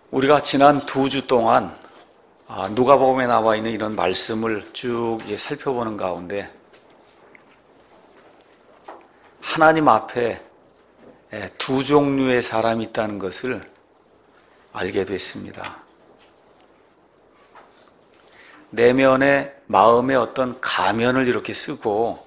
우리가 지난 2주 동안 누가복음에 나와 있는 이런 말씀을 쭉 살펴보는 가운데 하나님 앞에 두 종류의 사람이 있다는 것을 알게 됐습니다. 내면의 마음의 어떤 가면을 이렇게 쓰고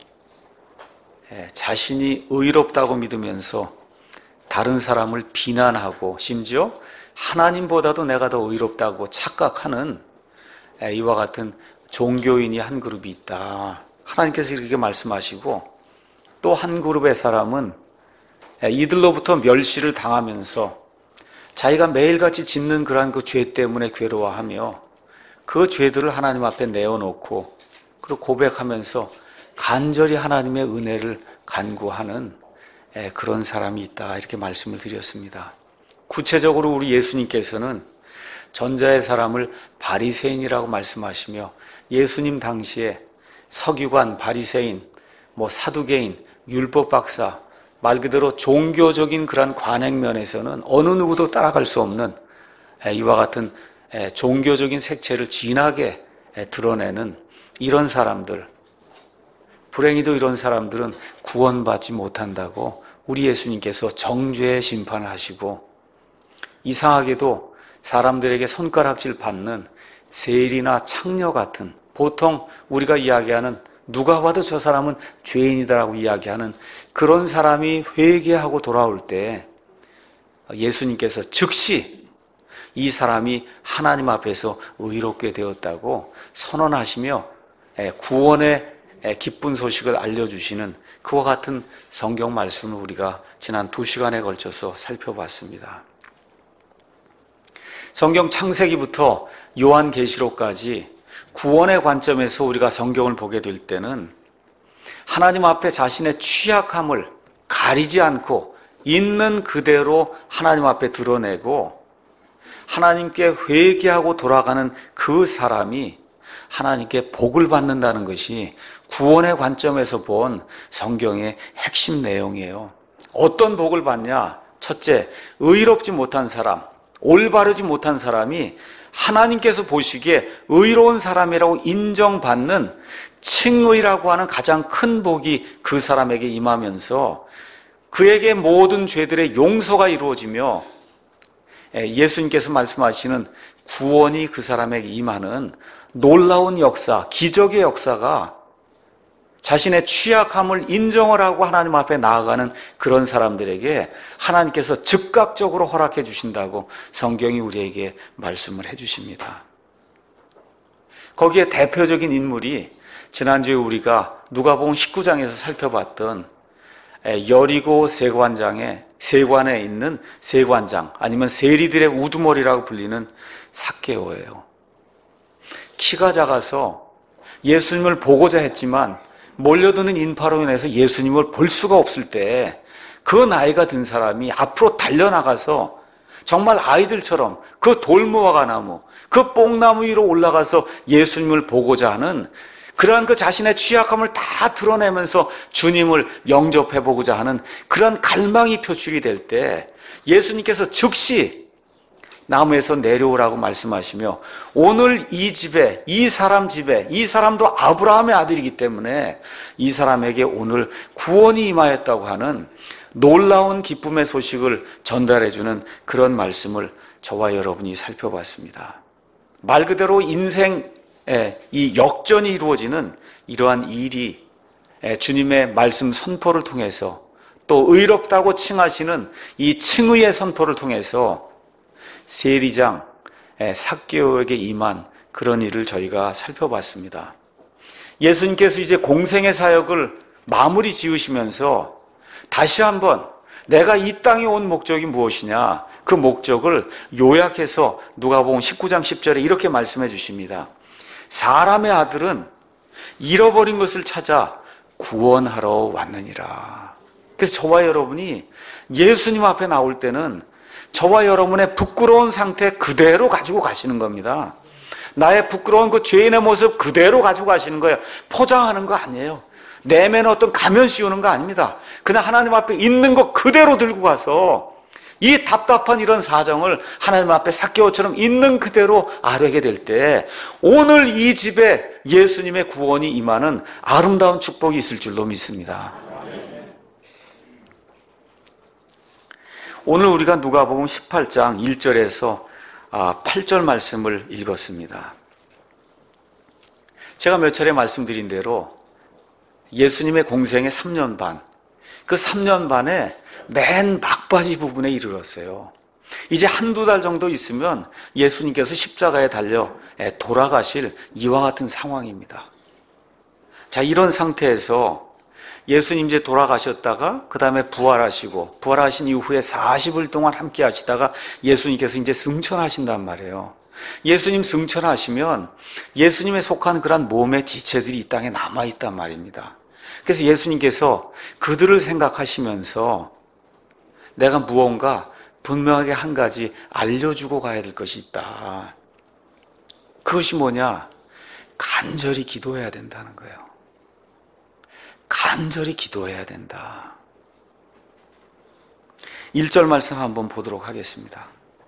자신이 의롭다고 믿으면서 다른 사람을 비난하고 심지어 하나님보다도 내가 더 의롭다고 착각하는 이와 같은 종교인이 한 그룹이 있다. 하나님께서 이렇게 말씀하시고 또 한 그룹의 사람은 이들로부터 멸시를 당하면서 자기가 매일같이 짓는 그러한 그 죄 때문에 괴로워하며 그 죄들을 하나님 앞에 내어놓고 그리고 고백하면서 간절히 하나님의 은혜를 간구하는 그런 사람이 있다. 이렇게 말씀을 드렸습니다. 구체적으로 우리 예수님께서는 전자의 사람을 바리새인이라고 말씀하시며 예수님 당시에 서기관, 바리새인, 사두개인, 율법 박사, 말 그대로 종교적인 그런 관행면에서는 어느 누구도 따라갈 수 없는 이와 같은 종교적인 색채를 진하게 드러내는 이런 사람들, 불행히도 이런 사람들은 구원받지 못한다고 우리 예수님께서 정죄의 심판을 하시고, 이상하게도 사람들에게 손가락질 받는 세리나 창녀 같은, 보통 우리가 이야기하는 누가 봐도 저 사람은 죄인이다라고 이야기하는 그런 사람이 회개하고 돌아올 때 예수님께서 즉시 이 사람이 하나님 앞에서 의롭게 되었다고 선언하시며 구원의 기쁜 소식을 알려주시는 그와 같은 성경 말씀을 우리가 지난 2시간에 걸쳐서 살펴봤습니다. 성경 창세기부터 요한계시록까지 구원의 관점에서 우리가 성경을 보게 될 때는 하나님 앞에 자신의 취약함을 가리지 않고 있는 그대로 하나님 앞에 드러내고 하나님께 회개하고 돌아가는 그 사람이 하나님께 복을 받는다는 것이 구원의 관점에서 본 성경의 핵심 내용이에요. 어떤 복을 받냐? 첫째, 의롭지 못한 사람, 올바르지 못한 사람이 하나님께서 보시기에 의로운 사람이라고 인정받는 칭의라고 하는 가장 큰 복이 그 사람에게 임하면서 그에게 모든 죄들의 용서가 이루어지며 예수님께서 말씀하시는 구원이 그 사람에게 임하는 놀라운 역사, 기적의 역사가 자신의 취약함을 인정을 하고 하나님 앞에 나아가는 그런 사람들에게 하나님께서 즉각적으로 허락해 주신다고 성경이 우리에게 말씀을 해 주십니다. 거기에 대표적인 인물이 지난주에 우리가 누가복음 19장에서 살펴봤던 여리고 세관에 있는 세관장, 아니면 세리들의 우두머리라고 불리는 삭개오예요. 키가 작아서 예수님을 보고자 했지만 몰려드는 인파로 인해서 예수님을 볼 수가 없을 때 그 나이가 든 사람이 앞으로 달려나가서 정말 아이들처럼 그 돌무화과 나무, 그 뽕나무 위로 올라가서 예수님을 보고자 하는 그러한 그 자신의 취약함을 다 드러내면서 주님을 영접해보고자 하는 그런 갈망이 표출이 될 때 예수님께서 즉시 나무에서 내려오라고 말씀하시며 오늘 이 집에, 이 사람 집에, 이 사람도 아브라함의 아들이기 때문에 이 사람에게 오늘 구원이 임하였다고 하는 놀라운 기쁨의 소식을 전달해주는 그런 말씀을 저와 여러분이 살펴봤습니다. 말 그대로 인생의 이 역전이 이루어지는 이러한 일이 주님의 말씀 선포를 통해서 또 의롭다고 칭하시는 이 칭의의 선포를 통해서 세리장 삭개오에게 임한 그런 일을 저희가 살펴봤습니다. 예수님께서 이제 공생의 사역을 마무리 지으시면서 다시 한번 내가 이 땅에 온 목적이 무엇이냐, 그 목적을 요약해서 누가복음 19장 10절에 이렇게 말씀해 주십니다. 사람의 아들은 잃어버린 것을 찾아 구원하러 왔느니라. 그래서 저와 여러분이 예수님 앞에 나올 때는 저와 여러분의 부끄러운 상태 그대로 가지고 가시는 겁니다. 나의 부끄러운 그 죄인의 모습 그대로 가지고 가시는 거예요. 포장하는 거 아니에요. 내면에 어떤 가면 씌우는 거 아닙니다. 그냥 하나님 앞에 있는 거 그대로 들고 가서 이 답답한 이런 사정을 하나님 앞에 삭개오처럼 있는 그대로 아뢰게 될 때 오늘 이 집에 예수님의 구원이 임하는 아름다운 축복이 있을 줄로 믿습니다. 오늘 우리가 누가복음 18장 1절에서 8절 말씀을 읽었습니다. 제가 몇 차례 말씀드린 대로 예수님의 공생의 3년 반, 그 3년 반에 맨 막바지 부분에 이르렀어요. 이제 한두 달 정도 있으면 예수님께서 십자가에 달려 돌아가실 이와 같은 상황입니다. 자, 이런 상태에서 예수님 이제 돌아가셨다가 그 다음에 부활하신 이후에 40일 동안 함께 하시다가 예수님께서 이제 승천하신단 말이에요. 예수님 승천하시면 예수님에 속한 그런 몸의 지체들이 이 땅에 남아있단 말입니다. 그래서 예수님께서 그들을 생각하시면서 내가 무언가 분명하게 한 가지 알려주고 가야 될 것이 있다. 그것이 뭐냐? 간절히 기도해야 된다는 거예요. 간절히 기도해야 된다. 1절 말씀 한번 보도록 하겠습니다.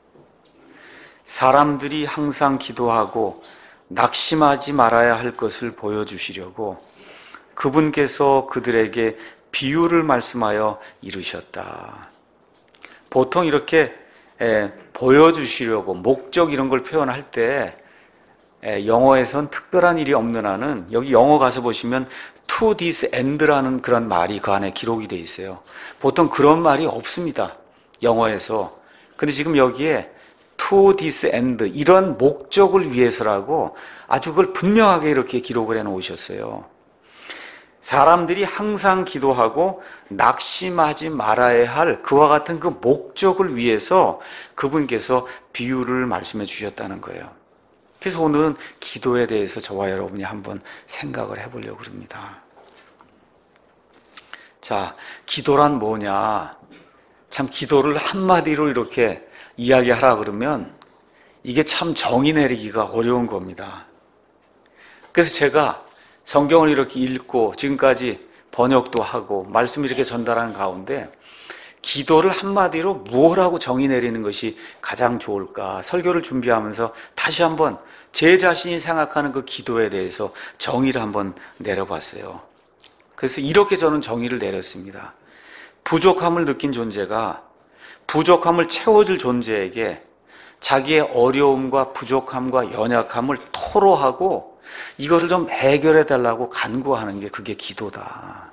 사람들이 항상 기도하고 낙심하지 말아야 할 것을 보여주시려고 그분께서 그들에게 비유를 말씀하여 이르셨다. 보통 이렇게 보여주시려고 목적 이런 걸 표현할 때 영어에선 특별한 일이 없는 한은 여기 영어 가서 보시면 to this end라는 그런 말이 그 안에 기록이 돼 있어요. 보통 그런 말이 없습니다. 영어에서. 근데 지금 여기에 to this end 이런 목적을 위해서라고 아주 그걸 분명하게 이렇게 기록을 해 놓으셨어요. 사람들이 항상 기도하고 낙심하지 말아야 할 그와 같은 그 목적을 위해서 그분께서 비유를 말씀해 주셨다는 거예요. 그래서 오늘은 기도에 대해서 저와 여러분이 한번 생각을 해보려고 합니다. 자, 기도란 뭐냐? 참 기도를 한마디로 이렇게 이야기하라 그러면 이게 참 정의 내리기가 어려운 겁니다. 그래서 제가 성경을 이렇게 읽고 지금까지 번역도 하고 말씀을 이렇게 전달하는 가운데 기도를 한마디로 무엇라고 정의 내리는 것이 가장 좋을까 설교를 준비하면서 다시 한번 제 자신이 생각하는 그 기도에 대해서 정의를 한번 내려봤어요. 그래서 이렇게 저는 정의를 내렸습니다. 부족함을 느낀 존재가 부족함을 채워줄 존재에게 자기의 어려움과 부족함과 연약함을 토로하고 이것을 좀 해결해 달라고 간구하는 게 그게 기도다.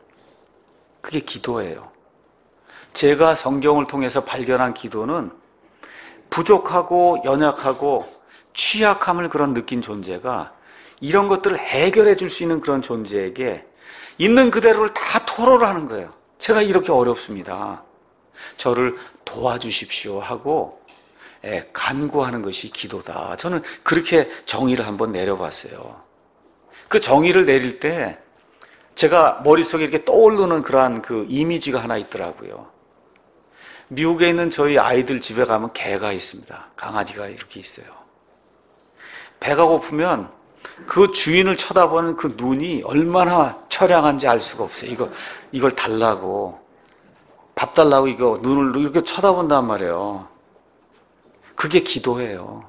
그게 기도예요. 제가 성경을 통해서 발견한 기도는 부족하고 연약하고 취약함을 그런 느낀 존재가 이런 것들을 해결해 줄 수 있는 그런 존재에게 있는 그대로를 다 토로를 하는 거예요. 제가 이렇게 어렵습니다. 저를 도와주십시오 하고 간구하는 것이 기도다. 저는 그렇게 정의를 한번 내려봤어요. 그 정의를 내릴 때 제가 머릿속에 이렇게 떠오르는 그러한 그 이미지가 하나 있더라고요. 미국에 있는 저희 아이들 집에 가면 개가 있습니다. 강아지가 이렇게 있어요. 배가 고프면 그 주인을 쳐다보는 그 눈이 얼마나 처량한지 알 수가 없어요. 이걸 달라고, 밥 달라고 이거 눈을 이렇게 쳐다본단 말이에요. 그게 기도예요.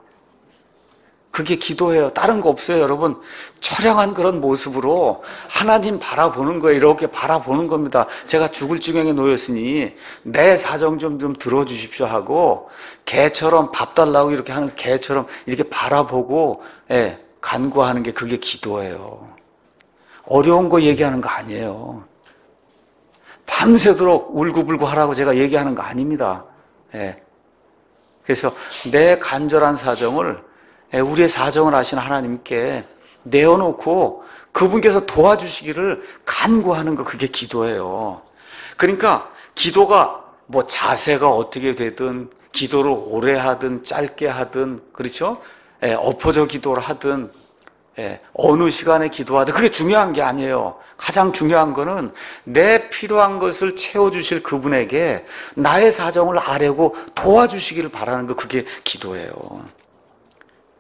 그게 기도예요. 다른 거 없어요, 여러분. 처량한 그런 모습으로 하나님 바라보는 거예요. 이렇게 바라보는 겁니다. 제가 죽을 지경에 놓였으니 내 사정 좀 들어주십시오 하고 개처럼 밥 달라고 이렇게 하는 개처럼 이렇게 바라보고 간구하는 게 그게 기도예요. 어려운 거 얘기하는 거 아니에요. 밤새도록 울고불고 하라고 제가 얘기하는 거 아닙니다. 그래서 내 간절한 사정을 우리의 사정을 아시는 하나님께 내어놓고 그분께서 도와주시기를 간구하는 거 그게 기도예요. 그러니까 기도가 뭐 자세가 어떻게 되든 기도를 오래 하든 짧게 하든 그렇죠? 엎어져 기도를 하든 어느 시간에 기도하든 그게 중요한 게 아니에요. 가장 중요한 거는 내 필요한 것을 채워주실 그분에게 나의 사정을 아뢰고 도와주시기를 바라는 거 그게 기도예요.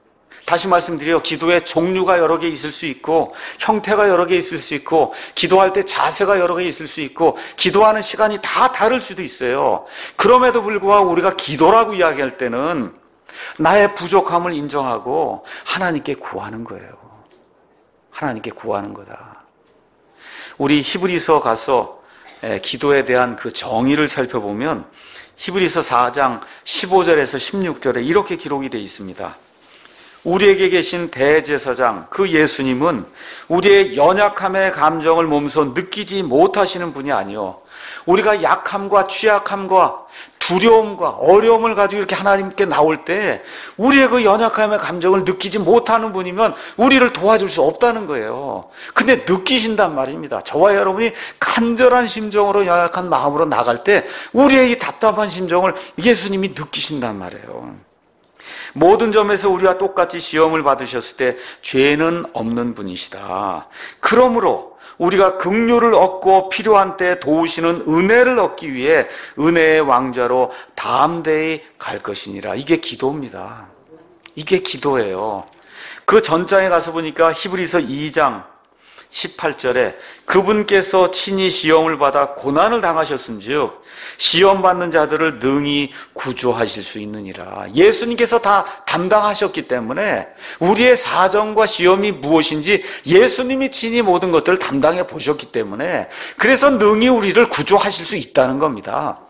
다시 말씀드려요. 기도의 종류가 여러 개 있을 수 있고 형태가 여러 개 있을 수 있고 기도할 때 자세가 여러 개 있을 수 있고 기도하는 시간이 다 다를 수도 있어요. 그럼에도 불구하고 우리가 기도라고 이야기할 때는 나의 부족함을 인정하고 하나님께 구하는 거예요. 하나님께 구하는 거다. 우리 히브리서 가서 기도에 대한 그 정의를 살펴보면 히브리서 4장 15절에서 16절에 이렇게 기록이 되어 있습니다. 우리에게 계신 대제사장 그 예수님은 우리의 연약함의 감정을 몸소 느끼지 못하시는 분이 아니요 우리가 약함과 취약함과 두려움과 어려움을 가지고 이렇게 하나님께 나올 때 우리의 그 연약함의 감정을 느끼지 못하는 분이면 우리를 도와줄 수 없다는 거예요. 근데 느끼신단 말입니다. 저와 여러분이 간절한 심정으로 연약한 마음으로 나갈 때 우리의 이 답답한 심정을 예수님이 느끼신단 말이에요. 모든 점에서 우리와 똑같이 시험을 받으셨을 때 죄는 없는 분이시다. 그러므로 우리가 긍휼을 얻고 필요한 때 도우시는 은혜를 얻기 위해 은혜의 왕좌로 담대히 갈 것이니라. 이게 기도입니다. 이게 기도예요. 그 전장에 가서 보니까 히브리서 2장 18절에 그분께서 친히 시험을 받아 고난을 당하셨은즉 시험받는 자들을 능히 구조하실 수 있느니라. 예수님께서 다 담당하셨기 때문에 우리의 사정과 시험이 무엇인지 예수님이 친히 모든 것들을 담당해 보셨기 때문에 그래서 능히 우리를 구조하실 수 있다는 겁니다.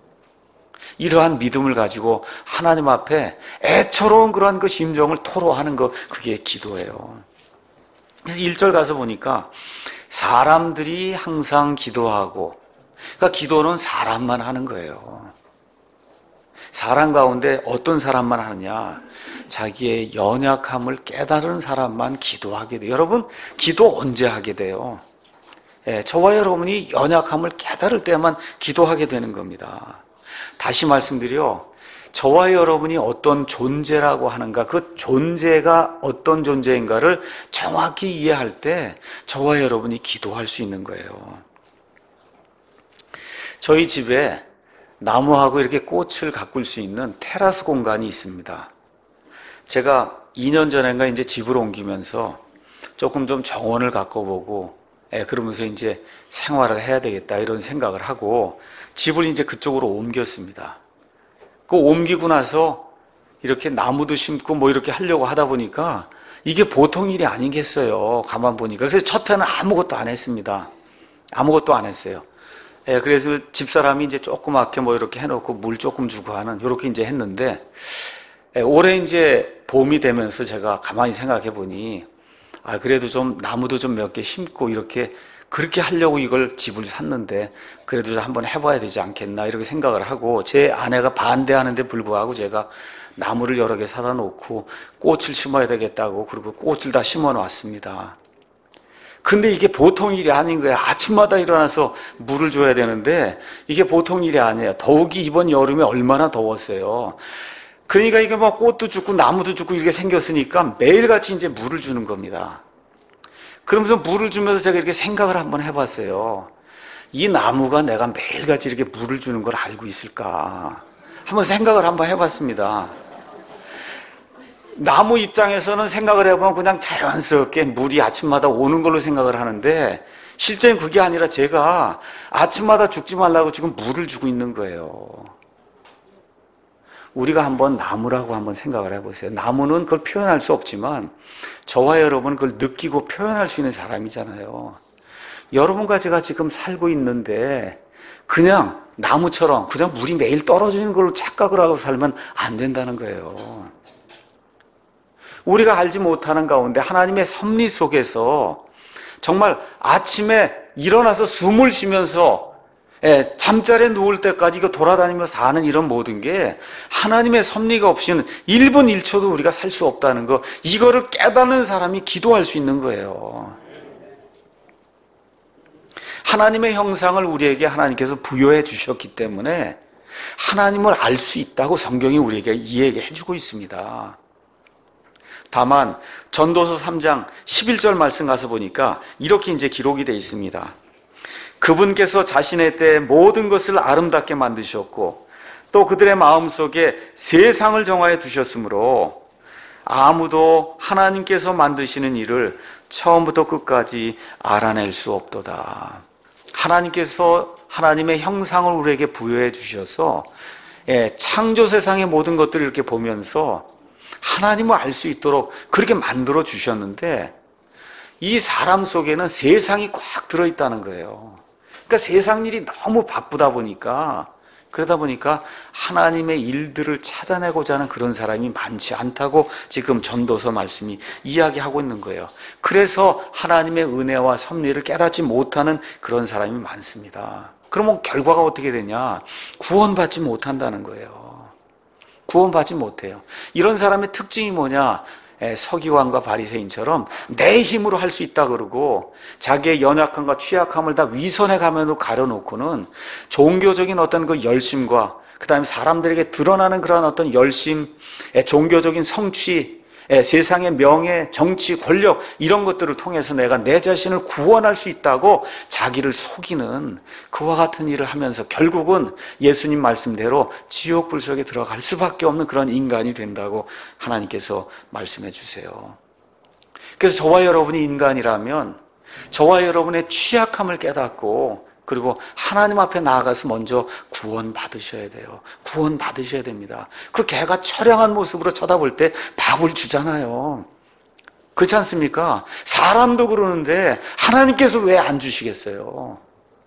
이러한 믿음을 가지고 하나님 앞에 애처로운 그러한 그 심정을 토로하는 것, 그게 기도예요. 그래서 1절 가서 보니까 사람들이 항상 기도하고, 그러니까 기도는 사람만 하는 거예요. 사람 가운데 어떤 사람만 하느냐? 자기의 연약함을 깨달은 사람만 기도하게 돼요. 여러분, 기도 언제 하게 돼요? 저와 여러분이 연약함을 깨달을 때만 기도하게 되는 겁니다. 다시 말씀드려, 저와 여러분이 어떤 존재라고 하는가, 그 존재가 어떤 존재인가를 정확히 이해할 때 저와 여러분이 기도할 수 있는 거예요. 저희 집에 나무하고 이렇게 꽃을 가꿀 수 있는 테라스 공간이 있습니다. 제가 2년 전인가 이제 집을 옮기면서 조금 좀 정원을 가꿔보고, 그러면서 이제 생활을 해야 되겠다 이런 생각을 하고 집을 이제 그쪽으로 옮겼습니다. 그 옮기고 나서 이렇게 나무도 심고 뭐 이렇게 하려고 하다 보니까 이게 보통 일이 아니겠어요. 가만 보니까. 그래서 첫 해는 아무것도 안 했습니다. 아무것도 안 했어요. 그래서 집사람이 이제 조그맣게 뭐 이렇게 해놓고 물 조금 주고 하는 이렇게 이제 했는데, 올해 이제 봄이 되면서 제가 가만히 생각해 보니, 그래도 좀 나무도 좀 몇 개 심고 이렇게 그렇게 하려고 이걸 집을 샀는데 그래도 좀 한번 해봐야 되지 않겠나 이렇게 생각을 하고, 제 아내가 반대하는데 불구하고 제가 나무를 여러 개 사다 놓고 꽃을 심어야 되겠다고 그리고 꽃을 다 심어 놨습니다. 근데 이게 보통 일이 아닌 거예요. 아침마다 일어나서 물을 줘야 되는데 이게 보통 일이 아니에요. 더욱이 이번 여름에 얼마나 더웠어요. 그러니까 이게 막 꽃도 죽고 나무도 죽고 이렇게 생겼으니까 매일같이 이제 물을 주는 겁니다. 그러면서 물을 주면서 제가 이렇게 생각을 한번 해봤어요. 이 나무가 내가 매일같이 이렇게 물을 주는 걸 알고 있을까? 한번 생각을 한번 해봤습니다. 나무 입장에서는 생각을 해보면 그냥 자연스럽게 물이 아침마다 오는 걸로 생각을 하는데 실제는 그게 아니라 제가 아침마다 죽지 말라고 지금 물을 주고 있는 거예요. 우리가 한번 나무라고 한번 생각을 해보세요. 나무는 그걸 표현할 수 없지만 저와 여러분은 그걸 느끼고 표현할 수 있는 사람이잖아요. 여러분과 제가 지금 살고 있는데 그냥 나무처럼 그냥 물이 매일 떨어지는 걸로 착각을 하고 살면 안 된다는 거예요. 우리가 알지 못하는 가운데 하나님의 섭리 속에서 정말 아침에 일어나서 숨을 쉬면서 잠자리에 누울 때까지 이거 돌아다니면서 사는 이런 모든 게 하나님의 섭리가 없이는 1분 1초도 우리가 살 수 없다는 거, 이거를 깨닫는 사람이 기도할 수 있는 거예요. 하나님의 형상을 우리에게 하나님께서 부여해 주셨기 때문에 하나님을 알 수 있다고 성경이 우리에게 이야기해 주고 있습니다. 다만 전도서 3장 11절 말씀 가서 보니까 이렇게 이제 기록이 되어 있습니다. 그분께서 자신의 때에 모든 것을 아름답게 만드셨고 또 그들의 마음속에 세상을 정하여 두셨으므로 아무도 하나님께서 만드시는 일을 처음부터 끝까지 알아낼 수 없도다. 하나님께서 하나님의 형상을 우리에게 부여해 주셔서 창조 세상의 모든 것들을 이렇게 보면서 하나님을 알 수 있도록 그렇게 만들어 주셨는데 이 사람 속에는 세상이 꽉 들어있다는 거예요. 그러니까 세상 일이 너무 바쁘다 보니까 그러다 보니까 하나님의 일들을 찾아내고자 하는 그런 사람이 많지 않다고 지금 전도서 말씀이 이야기하고 있는 거예요. 그래서 하나님의 은혜와 섭리를 깨닫지 못하는 그런 사람이 많습니다. 그러면 결과가 어떻게 되냐? 구원받지 못한다는 거예요. 구원받지 못해요. 이런 사람의 특징이 뭐냐? 서기관과 바리새인처럼 내 힘으로 할 수 있다 그러고 자기의 연약함과 취약함을 다 위선의 가면으로 가려놓고는 종교적인 어떤 그 열심과 그 다음에 사람들에게 드러나는 그러한 어떤 열심, 종교적인 성취, 세상의 명예, 정치, 권력 이런 것들을 통해서 내가 내 자신을 구원할 수 있다고 자기를 속이는 그와 같은 일을 하면서 결국은 예수님 말씀대로 지옥 불 속에 들어갈 수밖에 없는 그런 인간이 된다고 하나님께서 말씀해 주세요. 그래서 저와 여러분이 인간이라면 저와 여러분의 취약함을 깨닫고 그리고 하나님 앞에 나아가서 먼저 구원받으셔야 돼요. 구원받으셔야 됩니다. 그 개가 처량한 모습으로 쳐다볼 때 밥을 주잖아요. 그렇지 않습니까? 사람도 그러는데 하나님께서 왜 안 주시겠어요?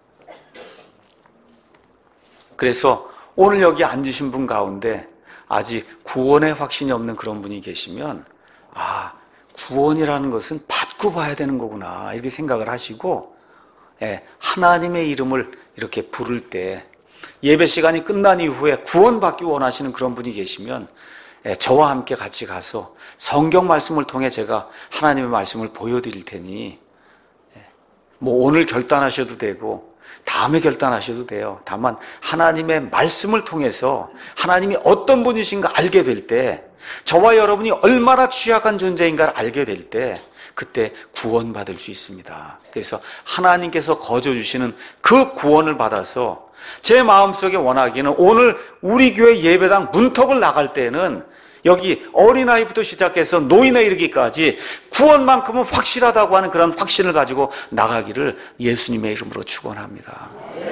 그래서 오늘 여기 앉으신 분 가운데 아직 구원의 확신이 없는 그런 분이 계시면 구원이라는 것은 받고 봐야 되는 거구나 이렇게 생각을 하시고 하나님의 이름을 이렇게 부를 때 예배 시간이 끝난 이후에 구원받기 원하시는 그런 분이 계시면 저와 함께 같이 가서 성경 말씀을 통해 제가 하나님의 말씀을 보여드릴 테니 뭐 오늘 결단하셔도 되고 다음에 결단하셔도 돼요. 다만 하나님의 말씀을 통해서 하나님이 어떤 분이신가 알게 될 때 저와 여러분이 얼마나 취약한 존재인가를 알게 될 때 그때 구원받을 수 있습니다. 그래서 하나님께서 거저 주시는 그 구원을 받아서 제 마음속에 원하기는 오늘 우리 교회 예배당 문턱을 나갈 때는 여기 어린아이부터 시작해서 노인에 이르기까지 구원만큼은 확실하다고 하는 그런 확신을 가지고 나가기를 예수님의 이름으로 축원합니다.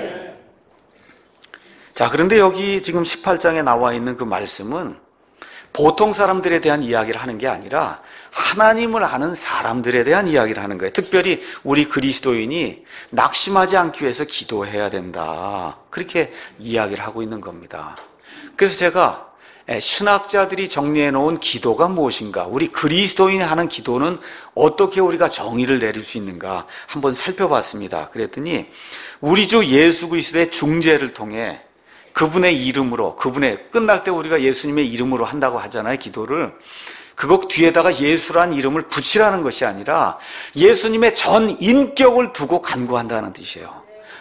자, 그런데 여기 지금 18장에 나와 있는 그 말씀은 보통 사람들에 대한 이야기를 하는 게 아니라 하나님을 아는 사람들에 대한 이야기를 하는 거예요. 특별히 우리 그리스도인이 낙심하지 않기 위해서 기도해야 된다. 그렇게 이야기를 하고 있는 겁니다. 그래서 제가 신학자들이 정리해 놓은 기도가 무엇인가, 우리 그리스도인이 하는 기도는 어떻게 우리가 정의를 내릴 수 있는가 한번 살펴봤습니다. 그랬더니 우리 주 예수 그리스도의 중재를 통해 그분의 이름으로, 그분의 끝날 때 우리가 예수님의 이름으로 한다고 하잖아요, 기도를. 그거 뒤에다가 예수라는 이름을 붙이라는 것이 아니라 예수님의 전 인격을 두고 간구한다는 뜻이에요.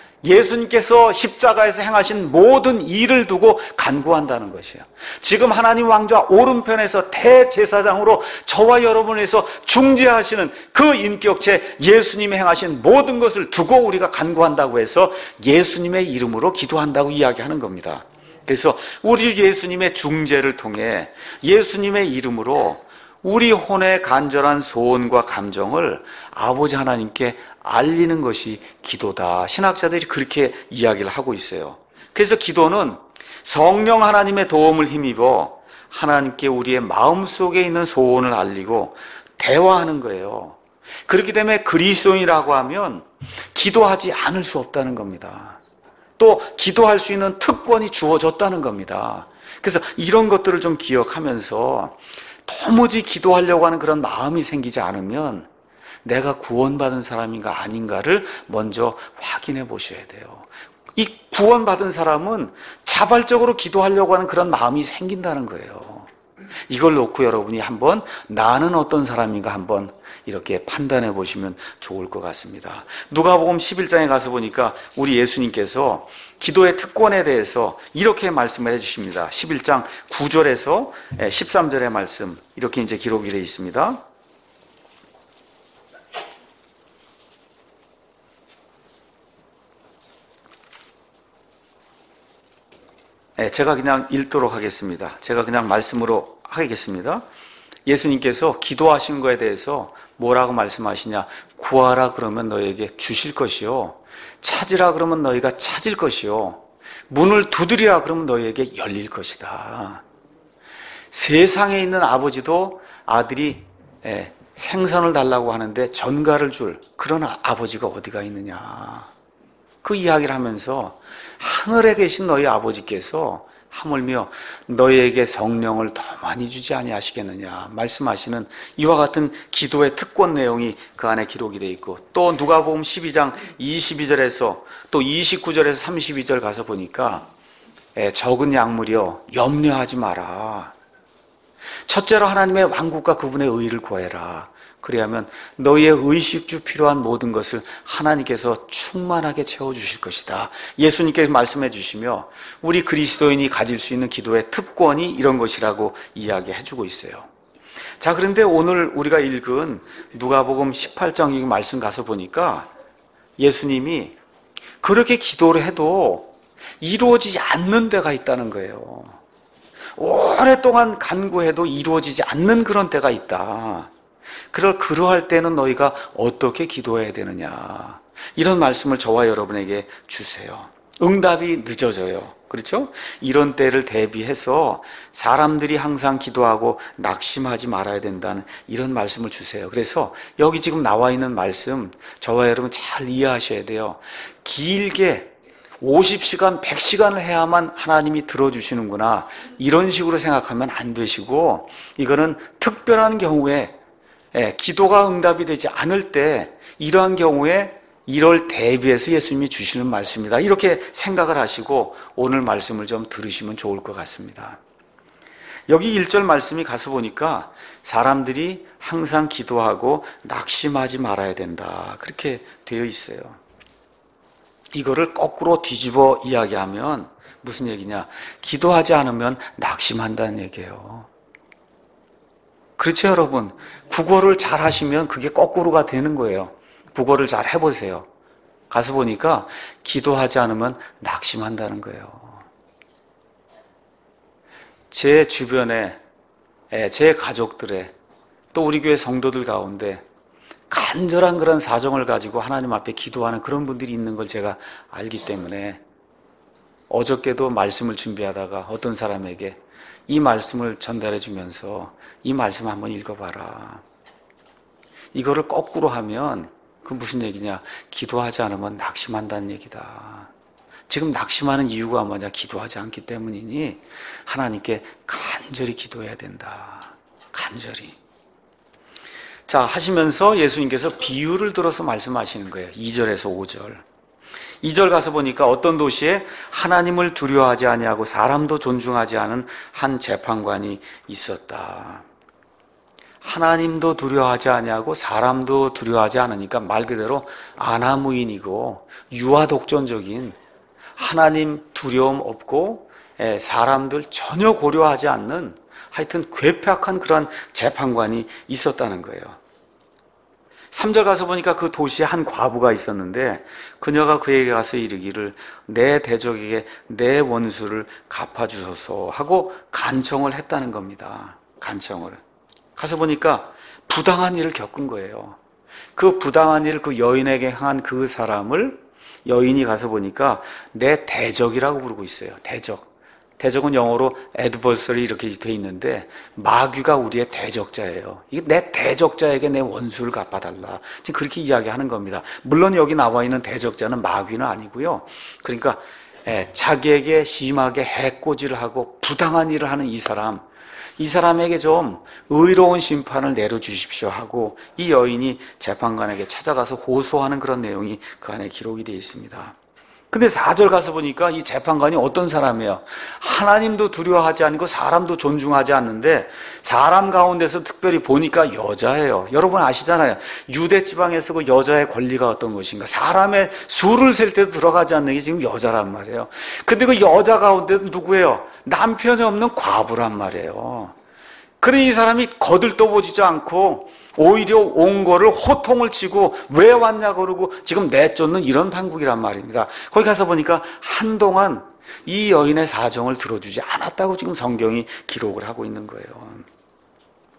예수님께서 십자가에서 행하신 모든 일을 두고 간구한다는 것이에요. 지금 하나님 왕좌 오른편에서 대제사장으로 저와 여러분에서 중재하시는 그 인격체 예수님이 행하신 모든 것을 두고 우리가 간구한다고 해서 예수님의 이름으로 기도한다고 이야기하는 겁니다. 그래서 우리 예수님의 중재를 통해 예수님의 이름으로 우리 혼의 간절한 소원과 감정을 아버지 하나님께 알리는 것이 기도다. 신학자들이 그렇게 이야기를 하고 있어요. 그래서 기도는 성령 하나님의 도움을 힘입어 하나님께 우리의 마음속에 있는 소원을 알리고 대화하는 거예요. 그렇기 때문에 그리스도인이라고 하면 기도하지 않을 수 없다는 겁니다. 또 기도할 수 있는 특권이 주어졌다는 겁니다. 그래서 이런 것들을 좀 기억하면서 도무지 기도하려고 하는 그런 마음이 생기지 않으면 내가 구원받은 사람인가 아닌가를 먼저 확인해 보셔야 돼요. 이 구원받은 사람은 자발적으로 기도하려고 하는 그런 마음이 생긴다는 거예요. 이걸 놓고 여러분이 한번 나는 어떤 사람인가 한번 이렇게 판단해 보시면 좋을 것 같습니다. 누가복음 11장에 가서 보니까 우리 예수님께서 기도의 특권에 대해서 이렇게 말씀을 해주십니다. 11장 9절에서 13절의 말씀 이렇게 이제 기록이 되어 있습니다. 제가 그냥 읽도록 하겠습니다. 제가 그냥 말씀으로 하겠습니다. 예수님께서 기도하신 거에 대해서 뭐라고 말씀하시냐? 구하라 그러면 너에게 주실 것이요, 찾으라 그러면 너희가 찾을 것이요, 문을 두드리라 그러면 너희에게 열릴 것이다. 세상에 있는 아버지도 아들이 생선을 달라고 하는데 전갈을 줄 그런 아버지가 어디가 있느냐. 그 이야기를 하면서 하늘에 계신 너희 아버지께서 하물며 너희에게 성령을 더 많이 주지 아니하시겠느냐 말씀하시는 이와 같은 기도의 특권 내용이 그 안에 기록이 되어 있고, 또 누가복음 12장 22절에서 또 29절에서 32절 가서 보니까 적은 약물이여 염려하지 마라. 첫째로 하나님의 왕국과 그분의 의를 구해라. 그리하면 너희의 의식주 필요한 모든 것을 하나님께서 충만하게 채워주실 것이다. 예수님께서 말씀해 주시며 우리 그리스도인이 가질 수 있는 기도의 특권이 이런 것이라고 이야기해 주고 있어요. 자, 그런데 오늘 우리가 읽은 누가복음 18장 이 말씀 가서 보니까 예수님이 그렇게 기도를 해도 이루어지지 않는 데가 있다는 거예요. 오랫동안 간구해도 이루어지지 않는 그런 때가 있다. 그러할 때는 너희가 어떻게 기도해야 되느냐, 이런 말씀을 저와 여러분에게 주세요. 응답이 늦어져요. 그렇죠? 이런 때를 대비해서 사람들이 항상 기도하고 낙심하지 말아야 된다는 이런 말씀을 주세요. 그래서 여기 지금 나와 있는 말씀 저와 여러분 잘 이해하셔야 돼요. 길게 50시간, 100시간을 해야만 하나님이 들어주시는구나, 이런 식으로 생각하면 안 되시고, 이거는 특별한 경우에 기도가 응답이 되지 않을 때, 이러한 경우에 이럴 대비해서 예수님이 주시는 말씀이다, 이렇게 생각을 하시고 오늘 말씀을 좀 들으시면 좋을 것 같습니다. 여기 1절 말씀이 가서 보니까 사람들이 항상 기도하고 낙심하지 말아야 된다, 그렇게 되어 있어요. 이거를 거꾸로 뒤집어 이야기하면 무슨 얘기냐? 기도하지 않으면 낙심한다는 얘기예요. 그렇죠, 여러분? 국어를 잘 하시면 그게 거꾸로가 되는 거예요. 국어를 잘 해보세요. 가서 보니까 기도하지 않으면 낙심한다는 거예요. 제 주변에, 제 가족들의, 또 우리 교회 성도들 가운데 간절한 그런 사정을 가지고 하나님 앞에 기도하는 그런 분들이 있는 걸 제가 알기 때문에, 어저께도 말씀을 준비하다가 어떤 사람에게 이 말씀을 전달해 주면서 이 말씀 한번 읽어봐라. 이거를 거꾸로 하면 그 무슨 얘기냐? 기도하지 않으면 낙심한다는 얘기다. 지금 낙심하는 이유가 뭐냐? 기도하지 않기 때문이니 하나님께 간절히 기도해야 된다. 간절히. 자, 하시면서 예수님께서 비유를 들어서 말씀하시는 거예요. 2절에서 5절. 2절 가서 보니까 어떤 도시에 하나님을 두려워하지 아니하고 사람도 존중하지 않은 한 재판관이 있었다. 하나님도 두려워하지 아니하고 사람도 두려워하지 않으니까 말 그대로 아나무인이고 유아독존적인, 하나님 두려움 없고 사람들 전혀 고려하지 않는, 하여튼 괴팍한 그런 재판관이 있었다는 거예요. 3절 가서 보니까 그 도시에 한 과부가 있었는데 그녀가 그에게 가서 이르기를 내 대적에게 내 원수를 갚아주소서 하고 간청을 했다는 겁니다. 간청을. 가서 보니까 부당한 일을 겪은 거예요. 그 부당한 일을 그 여인에게 향한 그 사람을 여인이 가서 보니까 내 대적이라고 부르고 있어요. 대적. 대적은 영어로 adversary 이렇게 돼 있는데 마귀가 우리의 대적자예요. 이게 내 대적자에게 내 원수를 갚아달라, 지금 그렇게 이야기하는 겁니다. 물론 여기 나와 있는 대적자는 마귀는 아니고요. 그러니까 자기에게 심하게 해코지를 하고 부당한 일을 하는 이 사람에게 좀 의로운 심판을 내려주십시오 하고 이 여인이 재판관에게 찾아가서 호소하는 그런 내용이 그 안에 기록이 되어 있습니다. 근데 4절 가서 보니까 이 재판관이 어떤 사람이에요? 하나님도 두려워하지 않고 사람도 존중하지 않는데 사람 가운데서 특별히 보니까 여자예요. 여러분 아시잖아요. 유대 지방에서 그 여자의 권리가 어떤 것인가. 사람의 수를 셀 때도 들어가지 않는 게 지금 여자란 말이에요. 근데 그 여자 가운데도 누구예요? 남편이 없는 과부란 말이에요. 그런데 이 사람이 거들떠보지도 않고 오히려 온 거를 호통을 치고 왜 왔냐 그러고 지금 내쫓는 이런 판국이란 말입니다. 거기 가서 보니까 한동안 이 여인의 사정을 들어주지 않았다고 지금 성경이 기록을 하고 있는 거예요.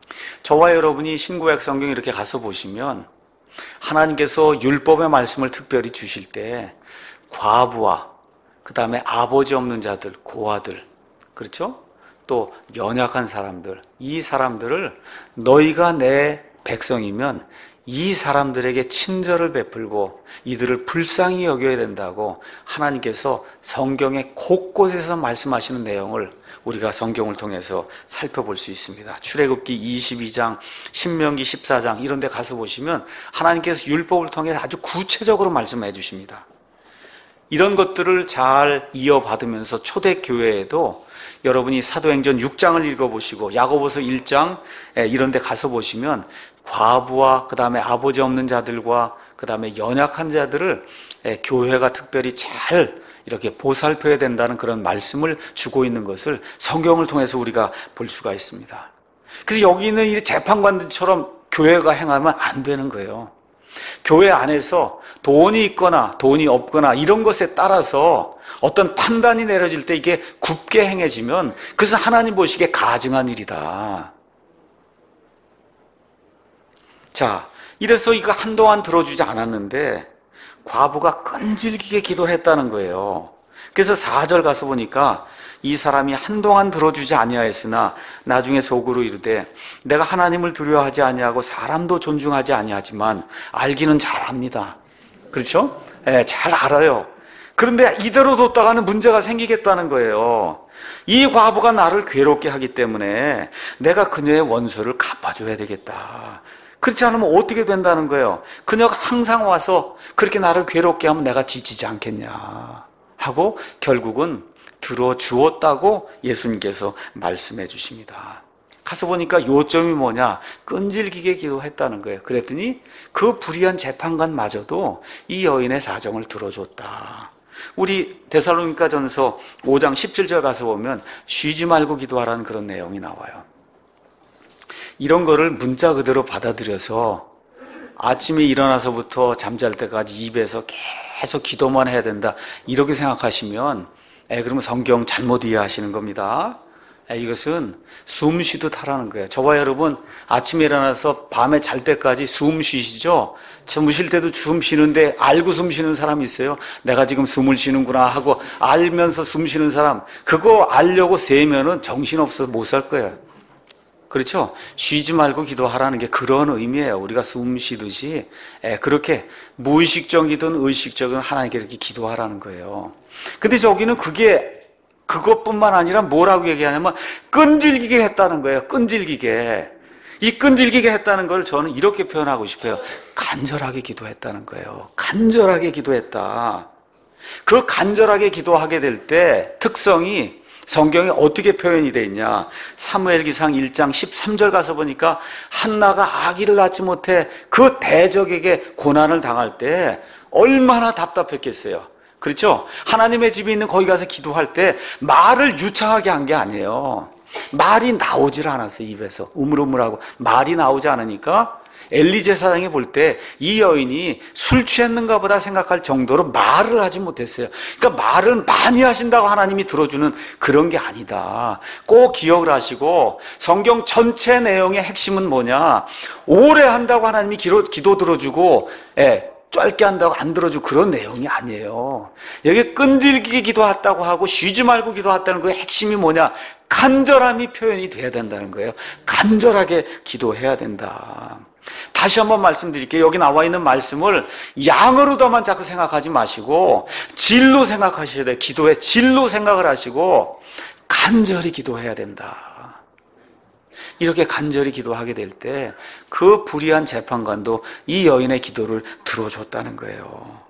저와 여러분이 신구약 성경 이렇게 가서 보시면 하나님께서 율법의 말씀을 특별히 주실 때 과부와 그 다음에 아버지 없는 자들, 고아들, 그렇죠? 또 연약한 사람들, 이 사람들을 너희가 내 백성이면 이 사람들에게 친절을 베풀고 이들을 불쌍히 여겨야 된다고 하나님께서 성경의 곳곳에서 말씀하시는 내용을 우리가 성경을 통해서 살펴볼 수 있습니다. 출애굽기 22장, 신명기 14장 이런 데 가서 보시면 하나님께서 율법을 통해 아주 구체적으로 말씀해 주십니다. 이런 것들을 잘 이어받으면서 초대교회에도 여러분이 사도행전 6장을 읽어보시고 야고보서 1장 이런 데 가서 보시면 과부와 그 다음에 아버지 없는 자들과 그 다음에 연약한 자들을 교회가 특별히 잘 이렇게 보살펴야 된다는 그런 말씀을 주고 있는 것을 성경을 통해서 우리가 볼 수가 있습니다. 그래서 여기 있는 이 재판관들처럼 교회가 행하면 안 되는 거예요. 교회 안에서 돈이 있거나 돈이 없거나 이런 것에 따라서 어떤 판단이 내려질 때 이게 굽게 행해지면 그것은 하나님 보시기에 가증한 일이다. 자, 이래서 이거 한동안 들어주지 않았는데 과부가 끈질기게 기도를 했다는 거예요. 그래서 4절 가서 보니까 이 사람이 한동안 들어주지 아니하였으나 나중에 속으로 이르되 내가 하나님을 두려워하지 아니하고 사람도 존중하지 아니하지만 알기는 잘 압니다. 그렇죠? 잘 알아요. 그런데 이대로 뒀다가는 문제가 생기겠다는 거예요. 이 과부가 나를 괴롭게 하기 때문에 내가 그녀의 원수를 갚아줘야 되겠다. 그렇지 않으면 어떻게 된다는 거예요? 그녀가 항상 와서 그렇게 나를 괴롭게 하면 내가 지치지 않겠냐 하고 결국은 들어주었다고 예수님께서 말씀해 주십니다. 가서 보니까 요점이 뭐냐? 끈질기게 기도했다는 거예요. 그랬더니 그 불의한 재판관마저도 이 여인의 사정을 들어줬다. 우리 데살로니가전서 5장 17절 가서 보면 쉬지 말고 기도하라는 그런 내용이 나와요. 이런 거를 문자 그대로 받아들여서 아침에 일어나서부터 잠잘 때까지 입에서 계속 기도만 해야 된다 이렇게 생각하시면 그러면 성경 잘못 이해하시는 겁니다. 이것은 숨 쉬듯 하라는 거예요. 저와 여러분 아침에 일어나서 밤에 잘 때까지 숨 쉬시죠? 숨 쉴 때도 숨 쉬는데 알고 숨 쉬는 사람이 있어요. 내가 지금 숨을 쉬는구나 하고 알면서 숨 쉬는 사람, 그거 알려고 세면은 정신없어서 못 살 거예요. 그렇죠? 쉬지 말고 기도하라는 게 그런 의미예요. 우리가 숨 쉬듯이 그렇게 무의식적이든 의식적이든 하나님께 이렇게 기도하라는 거예요. 근데 저기는 그것뿐만 아니라 뭐라고 얘기하냐면 끈질기게 했다는 거예요. 끈질기게. 이 끈질기게 했다는 걸 저는 이렇게 표현하고 싶어요. 간절하게 기도했다는 거예요. 간절하게 기도했다. 그 간절하게 기도하게 될 때 특성이 성경에 어떻게 표현이 되어 있냐? 사무엘기상 1장 13절 가서 보니까 한나가 아기를 낳지 못해 그 대적에게 고난을 당할 때 얼마나 답답했겠어요. 그렇죠? 하나님의 집에 있는 거기 가서 기도할 때 말을 유창하게 한 게 아니에요. 말이 나오질 않았어요. 입에서 우물우물하고 말이 나오지 않으니까 엘리 제사장이 볼 때 이 여인이 술 취했는가 보다 생각할 정도로 말을 하지 못했어요. 그러니까 말을 많이 하신다고 하나님이 들어주는 그런 게 아니다. 꼭 기억을 하시고 성경 전체 내용의 핵심은 뭐냐? 오래 한다고 하나님이 기도 들어주고 짧게 한다고 안 들어주고 그런 내용이 아니에요. 여기 끈질기게 기도했다고 하고 쉬지 말고 기도했다는 거의 핵심이 뭐냐? 간절함이 표현이 돼야 된다는 거예요. 간절하게 기도해야 된다. 다시 한번 말씀드릴게요. 여기 나와 있는 말씀을 양으로도만 자꾸 생각하지 마시고 질로 생각하셔야 돼요. 기도의 질로 생각을 하시고 간절히 기도해야 된다. 이렇게 간절히 기도하게 될 때 그 불의한 재판관도 이 여인의 기도를 들어줬다는 거예요.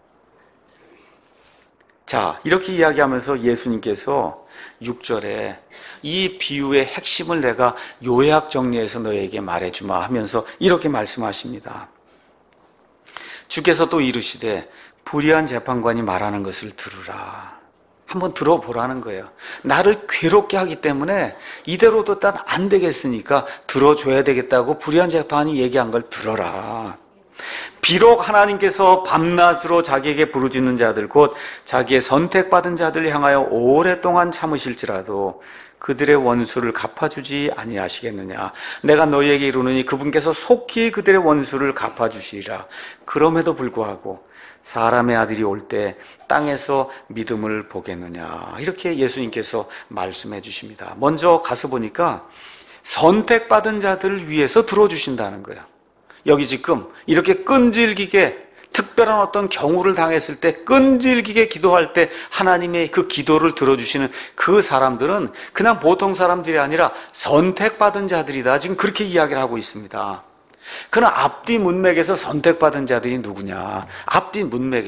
자, 이렇게 이야기하면서 예수님께서 6절에 이 비유의 핵심을 내가 요약 정리해서 너에게 말해주마 하면서 이렇게 말씀하십니다. 주께서 또 이르시되 불의한 재판관이 말하는 것을 들으라. 한번 들어보라는 거예요. 나를 괴롭게 하기 때문에 이대로 뒀다는 안 되겠으니까 들어줘야 되겠다고 불의한 재판이 얘기한 걸 들어라. 비록 하나님께서 밤낮으로 자기에게 부르짖는 자들 곧 자기의 선택받은 자들 향하여 오랫동안 참으실지라도 그들의 원수를 갚아주지 아니하시겠느냐. 내가 너희에게 이르노니 그분께서 속히 그들의 원수를 갚아주시리라. 그럼에도 불구하고 사람의 아들이 올 때 땅에서 믿음을 보겠느냐. 이렇게 예수님께서 말씀해 주십니다. 먼저 가서 보니까 선택받은 자들을 위해서 들어주신다는 거예요. 여기 지금 이렇게 끈질기게 특별한 어떤 경우를 당했을 때 끈질기게 기도할 때 하나님의 그 기도를 들어주시는 그 사람들은 그냥 보통 사람들이 아니라 선택받은 자들이다. 지금 그렇게 이야기를 하고 있습니다. 그러나 앞뒤 문맥에서 선택받은 자들이 누구냐? 앞뒤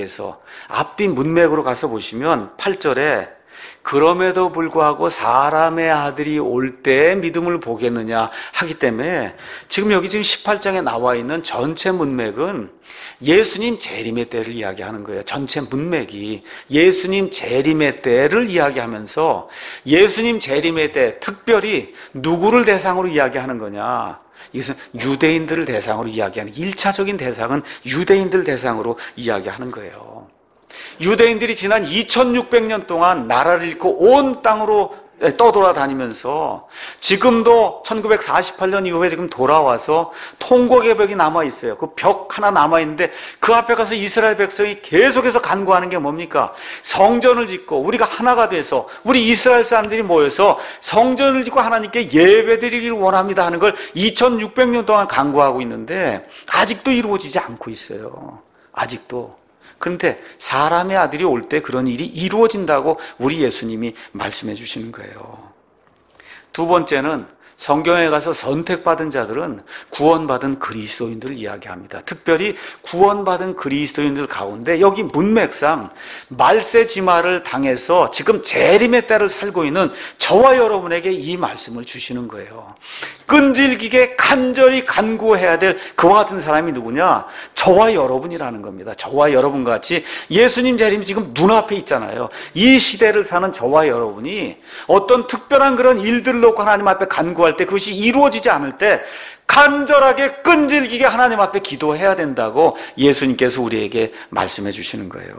문맥으로 가서 보시면 8절에 그럼에도 불구하고 사람의 아들이 올 때 믿음을 보겠느냐 하기 때문에 지금 여기 지금 18장에 나와 있는 전체 문맥은 예수님 재림의 때를 이야기하는 거예요. 전체 문맥이 예수님 재림의 때를 이야기하면서 예수님 재림의 때 특별히 누구를 대상으로 이야기하는 거냐? 이것은 유대인들을 대상으로 이야기하는 1차적인 대상은 유대인들 대상으로 이야기하는 거예요. 유대인들이 지난 2600년 동안 나라를 잃고 온 땅으로 떠돌아다니면서 지금도 1948년 이후에 지금 돌아와서 통곡의 벽이 남아있어요. 그 벽 하나 남아있는데 그 앞에 가서 이스라엘 백성이 계속해서 간구하는 게 뭡니까? 성전을 짓고 우리가 하나가 돼서 우리 이스라엘 사람들이 모여서 성전을 짓고 하나님께 예배드리기를 원합니다 하는 걸 2600년 동안 간구하고 있는데 아직도 이루어지지 않고 있어요. 아직도. 그런데 사람의 아들이 올 때 그런 일이 이루어진다고 우리 예수님이 말씀해 주시는 거예요. 두 번째는 성경에 가서 선택받은 자들은 구원받은 그리스도인들을 이야기합니다. 특별히 구원받은 그리스도인들 가운데 여기 문맥상 말세지마를 당해서 지금 재림의 때를 살고 있는 저와 여러분에게 이 말씀을 주시는 거예요. 끈질기게 간절히 간구해야 될 그와 같은 사람이 누구냐? 저와 여러분이라는 겁니다. 저와 여러분같이 예수님 재림이 지금 눈앞에 있잖아요. 이 시대를 사는 저와 여러분이 어떤 특별한 그런 일들을 놓고 하나님 앞에 간구할 때 그것이 이루어지지 않을 때 간절하게 끈질기게 하나님 앞에 기도해야 된다고 예수님께서 우리에게 말씀해 주시는 거예요.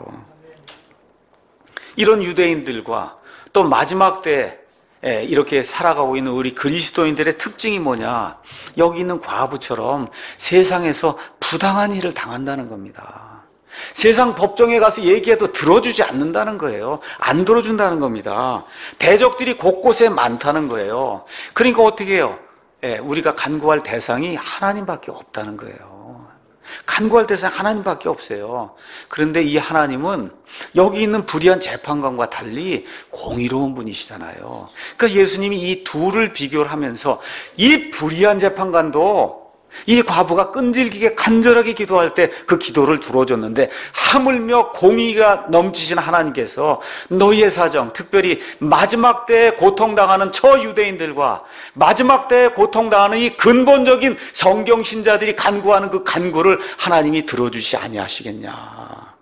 이런 유대인들과 또 마지막 때에 이렇게 살아가고 있는 우리 그리스도인들의 특징이 뭐냐? 여기 있는 과부처럼 세상에서 부당한 일을 당한다는 겁니다. 세상 법정에 가서 얘기해도 들어주지 않는다는 거예요. 안 들어준다는 겁니다. 대적들이 곳곳에 많다는 거예요. 그러니까 어떻게 해요? 우리가 간구할 대상이 하나님밖에 없다는 거예요. 간구할 대상 하나님밖에 없어요. 그런데 이 하나님은 여기 있는 불의한 재판관과 달리 공의로운 분이시잖아요. 그러니까 예수님이 이 둘을 비교를 하면서 이 불의한 재판관도 이 과부가 끈질기게 간절하게 기도할 때 그 기도를 들어줬는데 하물며 공의가 넘치신 하나님께서 너희의 사정, 특별히 마지막 때에 고통당하는 저 유대인들과 마지막 때에 고통당하는 이 근본적인 성경 신자들이 간구하는 그 간구를 하나님이 들어주시 아니하시겠냐.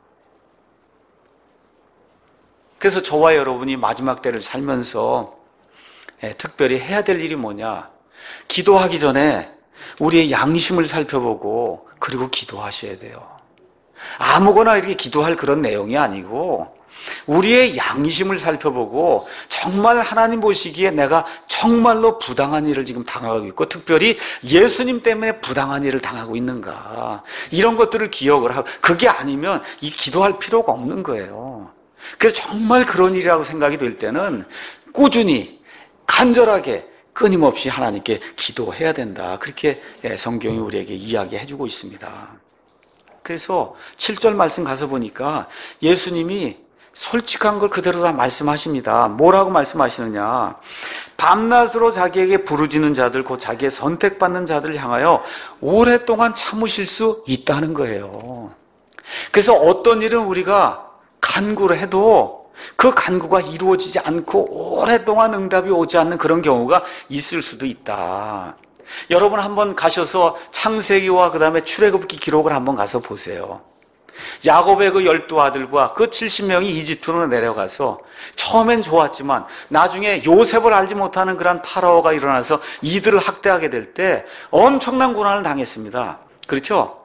그래서 저와 여러분이 마지막 때를 살면서 특별히 해야 될 일이 뭐냐? 기도하기 전에 우리의 양심을 살펴보고 그리고 기도하셔야 돼요. 아무거나 이렇게 기도할 그런 내용이 아니고 우리의 양심을 살펴보고 정말 하나님 보시기에 내가 정말로 부당한 일을 지금 당하고 있고 특별히 예수님 때문에 부당한 일을 당하고 있는가 이런 것들을 기억을 하고 그게 아니면 이 기도할 필요가 없는 거예요. 그래서 정말 그런 일이라고 생각이 될 때는 꾸준히 간절하게 끊임없이 하나님께 기도해야 된다. 그렇게 성경이 우리에게 이야기해주고 있습니다. 그래서 7절 말씀 가서 보니까 예수님이 솔직한 걸 그대로 다 말씀하십니다. 뭐라고 말씀하시느냐? 밤낮으로 자기에게 부르짖는 자들 곧 자기의 선택받는 자들을 향하여 오랫동안 참으실 수 있다는 거예요. 그래서 어떤 일은 우리가 간구를 해도 그 간구가 이루어지지 않고 오랫동안 응답이 오지 않는 그런 경우가 있을 수도 있다. 여러분 한번 가셔서 창세기와 그 다음에 출애굽기 기록을 한번 가서 보세요. 야곱의 그 12아들과 그 70명이 이집트로 내려가서 처음엔 좋았지만 나중에 요셉을 알지 못하는 그런 파라오가 일어나서 이들을 학대하게 될 때 엄청난 고난을 당했습니다. 그렇죠?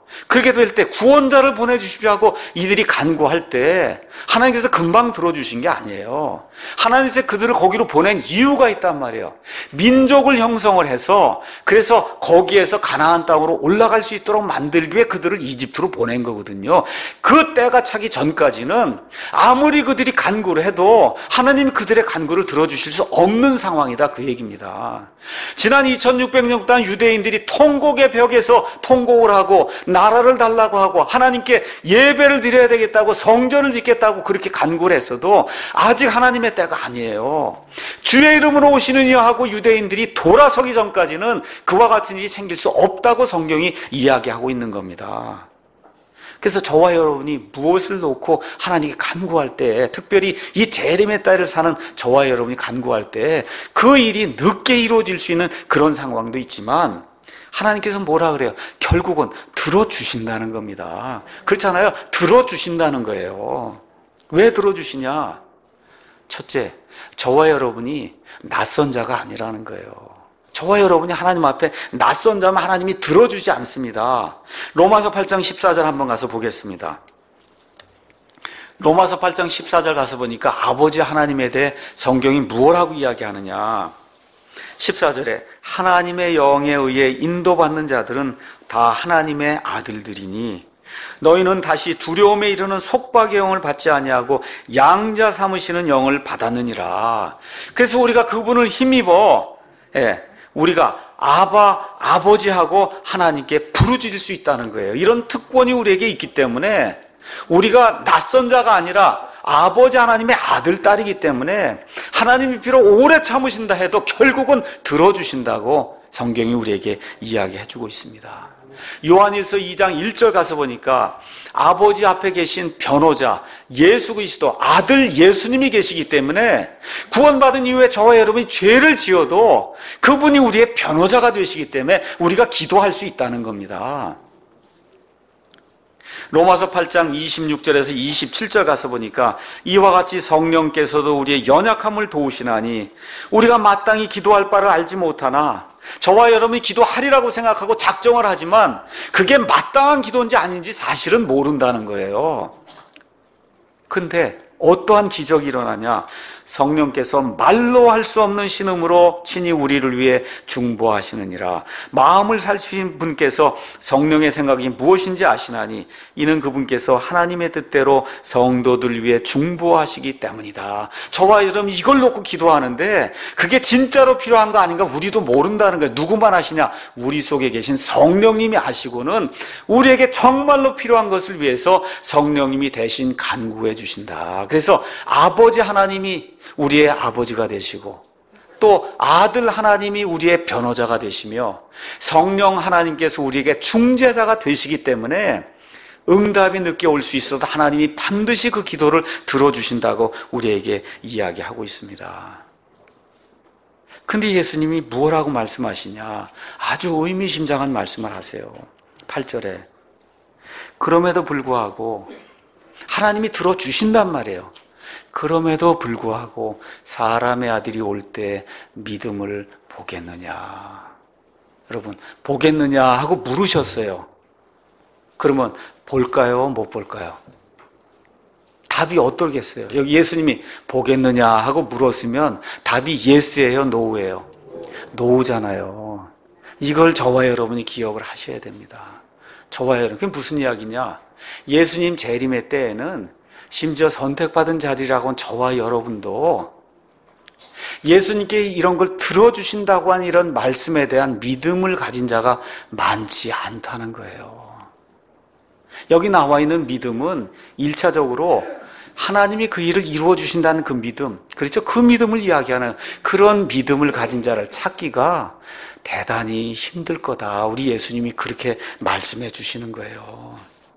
그렇게 될 때 구원자를 보내주십시오 하고 이들이 간구할 때 하나님께서 금방 들어주신 게 아니에요. 하나님께서 그들을 거기로 보낸 이유가 있단 말이에요. 민족을 형성을 해서 그래서 거기에서 가나안 땅으로 올라갈 수 있도록 만들기 위해 그들을 이집트로 보낸 거거든요. 그 때가 차기 전까지는 아무리 그들이 간구를 해도 하나님이 그들의 간구를 들어주실 수 없는 상황이다, 그 얘기입니다. 지난 2600년 동안 유대인들이 통곡의 벽에서 통곡을 하고 나라를 달라고 하고 하나님께 예배를 드려야 되겠다고 성전을 짓겠다고 그렇게 간구를 했어도 아직 하나님의 때가 아니에요. 주의 이름으로 오시는 이여 하고 유대인들이 돌아서기 전까지는 그와 같은 일이 생길 수 없다고 성경이 이야기하고 있는 겁니다. 그래서 저와 여러분이 무엇을 놓고 하나님께 간구할 때, 특별히 이 재림의 때를 사는 저와 여러분이 간구할 때 그 일이 늦게 이루어질 수 있는 그런 상황도 있지만 하나님께서 뭐라 그래요? 결국은 들어주신다는 겁니다. 그렇잖아요. 들어주신다는 거예요. 왜 들어주시냐? 첫째, 저와 여러분이 낯선 자가 아니라는 거예요. 저와 여러분이 하나님 앞에 낯선 자면 하나님이 들어주지 않습니다. 로마서 8장 14절 한번 가서 보겠습니다. 로마서 8장 14절 가서 보니까 아버지 하나님에 대해 성경이 무엇라고 이야기하느냐. 14절에 하나님의 영에 의해 인도받는 자들은 다 하나님의 아들들이니 너희는 다시 두려움에 이르는 속박의 영을 받지 아니하고 양자 삼으시는 영을 받았느니라. 그래서 우리가 그분을 힘입어 우리가 아버지하고 하나님께 부르짖을 수 있다는 거예요. 이런 특권이 우리에게 있기 때문에 우리가 낯선 자가 아니라 아버지 하나님의 아들, 딸이기 때문에 하나님이 비록 오래 참으신다 해도 결국은 들어주신다고 성경이 우리에게 이야기해주고 있습니다. 요한일서 2장 1절 가서 보니까 아버지 앞에 계신 변호자 예수 그리스도 아들 예수님이 계시기 때문에 구원받은 이후에 저와 여러분이 죄를 지어도 그분이 우리의 변호자가 되시기 때문에 우리가 기도할 수 있다는 겁니다. 로마서 8장 26절에서 27절 가서 보니까 이와 같이 성령께서도 우리의 연약함을 도우시나니 우리가 마땅히 기도할 바를 알지 못하나 저와 여러분이 기도하리라고 생각하고 작정을 하지만 그게 마땅한 기도인지 아닌지 사실은 모른다는 거예요. 근데 어떠한 기적이 일어나냐? 성령께서 말로 할 수 없는 신음으로 친히 우리를 위해 중보하시느니라. 마음을 살피신 분께서 성령의 생각이 무엇인지 아시나니 이는 그분께서 하나님의 뜻대로 성도들 위해 중보하시기 때문이다. 저와 여러분 이걸 놓고 기도하는데 그게 진짜로 필요한 거 아닌가 우리도 모른다는 거예요. 누구만 아시냐? 우리 속에 계신 성령님이 아시고는 우리에게 정말로 필요한 것을 위해서 성령님이 대신 간구해 주신다. 그래서 아버지 하나님이 우리의 아버지가 되시고 또 아들 하나님이 우리의 변호자가 되시며 성령 하나님께서 우리에게 중재자가 되시기 때문에 응답이 늦게 올 수 있어도 하나님이 반드시 그 기도를 들어주신다고 우리에게 이야기하고 있습니다. 근데 예수님이 뭐라고 말씀하시냐? 아주 의미심장한 말씀을 하세요. 8절에 그럼에도 불구하고 하나님이 들어주신단 말이에요. 그럼에도 불구하고 사람의 아들이 올 때 믿음을 보겠느냐? 여러분, 보겠느냐 하고 물으셨어요. 그러면 볼까요? 못 볼까요? 답이 어떨겠어요? 여기 예수님이 보겠느냐 하고 물었으면 답이 예스예요? 노우예요? 노우잖아요. 이걸 저와 여러분이 기억을 하셔야 됩니다. 저와 여러분, 그게 무슨 이야기냐? 예수님 재림의 때에는 심지어 선택받은 자들이라고는 저와 여러분도 예수님께 이런 걸 들어주신다고 하는 이런 말씀에 대한 믿음을 가진 자가 많지 않다는 거예요. 여기 나와 있는 믿음은 1차적으로 하나님이 그 일을 이루어 주신다는 그 믿음, 그렇죠? 그 믿음을 이야기하는 그런 믿음을 가진 자를 찾기가 대단히 힘들 거다. 우리 예수님이 그렇게 말씀해 주시는 거예요.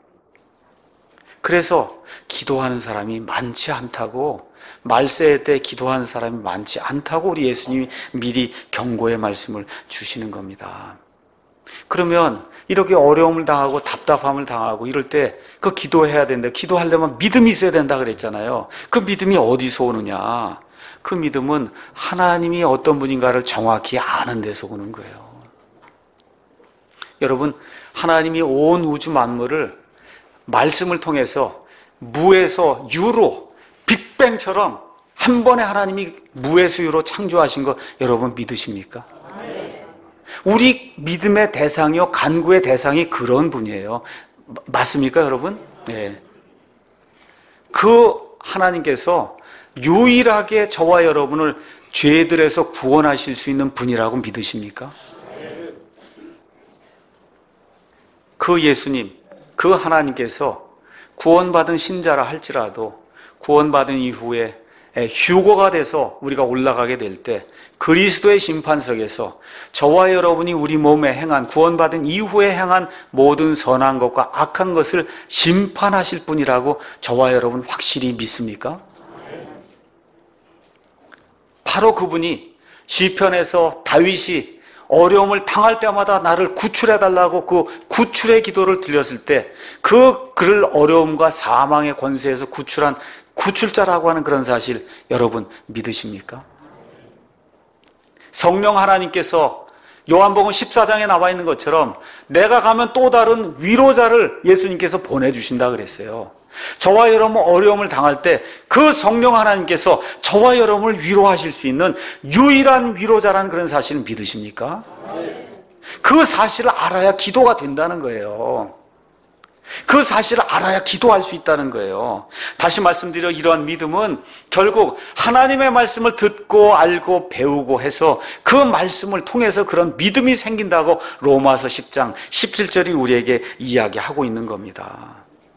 그래서 기도하는 사람이 많지 않다고, 말세 때 기도하는 사람이 많지 않다고 우리 예수님이 미리 경고의 말씀을 주시는 겁니다. 그러면 이렇게 어려움을 당하고 답답함을 당하고 이럴 때 그 기도해야 된다. 기도하려면 믿음이 있어야 된다 그랬잖아요. 그 믿음이 어디서 오느냐? 그 믿음은 하나님이 어떤 분인가를 정확히 아는 데서 오는 거예요. 여러분, 하나님이 온 우주 만물을 말씀을 통해서 무에서 유로, 빅뱅처럼 한 번에 하나님이 무에서 유로 창조하신 거 여러분 믿으십니까? 우리 믿음의 대상이요, 간구의 대상이 그런 분이에요. 맞습니까, 여러분? 네. 그 하나님께서 유일하게 저와 여러분을 죄들에서 구원하실 수 있는 분이라고 믿으십니까? 그 예수님, 그 하나님께서 구원받은 신자라 할지라도 구원받은 이후에 휴거가 돼서 우리가 올라가게 될 때 그리스도의 심판석에서 저와 여러분이 우리 몸에 행한, 구원받은 이후에 행한 모든 선한 것과 악한 것을 심판하실 분이라고 저와 여러분 확실히 믿습니까? 바로 그분이 시편에서 다윗이 어려움을 당할 때마다 나를 구출해달라고 그 구출의 기도를 드렸을 때 그를 어려움과 사망의 권세에서 구출한 구출자라고 하는 그런 사실 여러분 믿으십니까? 성령 하나님께서 요한복음 14장에 나와 있는 것처럼 내가 가면 또 다른 위로자를 예수님께서 보내주신다 그랬어요. 저와 여러분 어려움을 당할 때 그 성령 하나님께서 저와 여러분을 위로하실 수 있는 유일한 위로자라는 그런 사실을 믿으십니까? 그 사실을 알아야 기도가 된다는 거예요. 그 사실을 알아야 기도할 수 있다는 거예요. 다시 말씀드려 이러한 믿음은 결국 하나님의 말씀을 듣고 알고 배우고 해서 그 말씀을 통해서 그런 믿음이 생긴다고 로마서 10장 17절이 우리에게 이야기하고 있는 겁니다.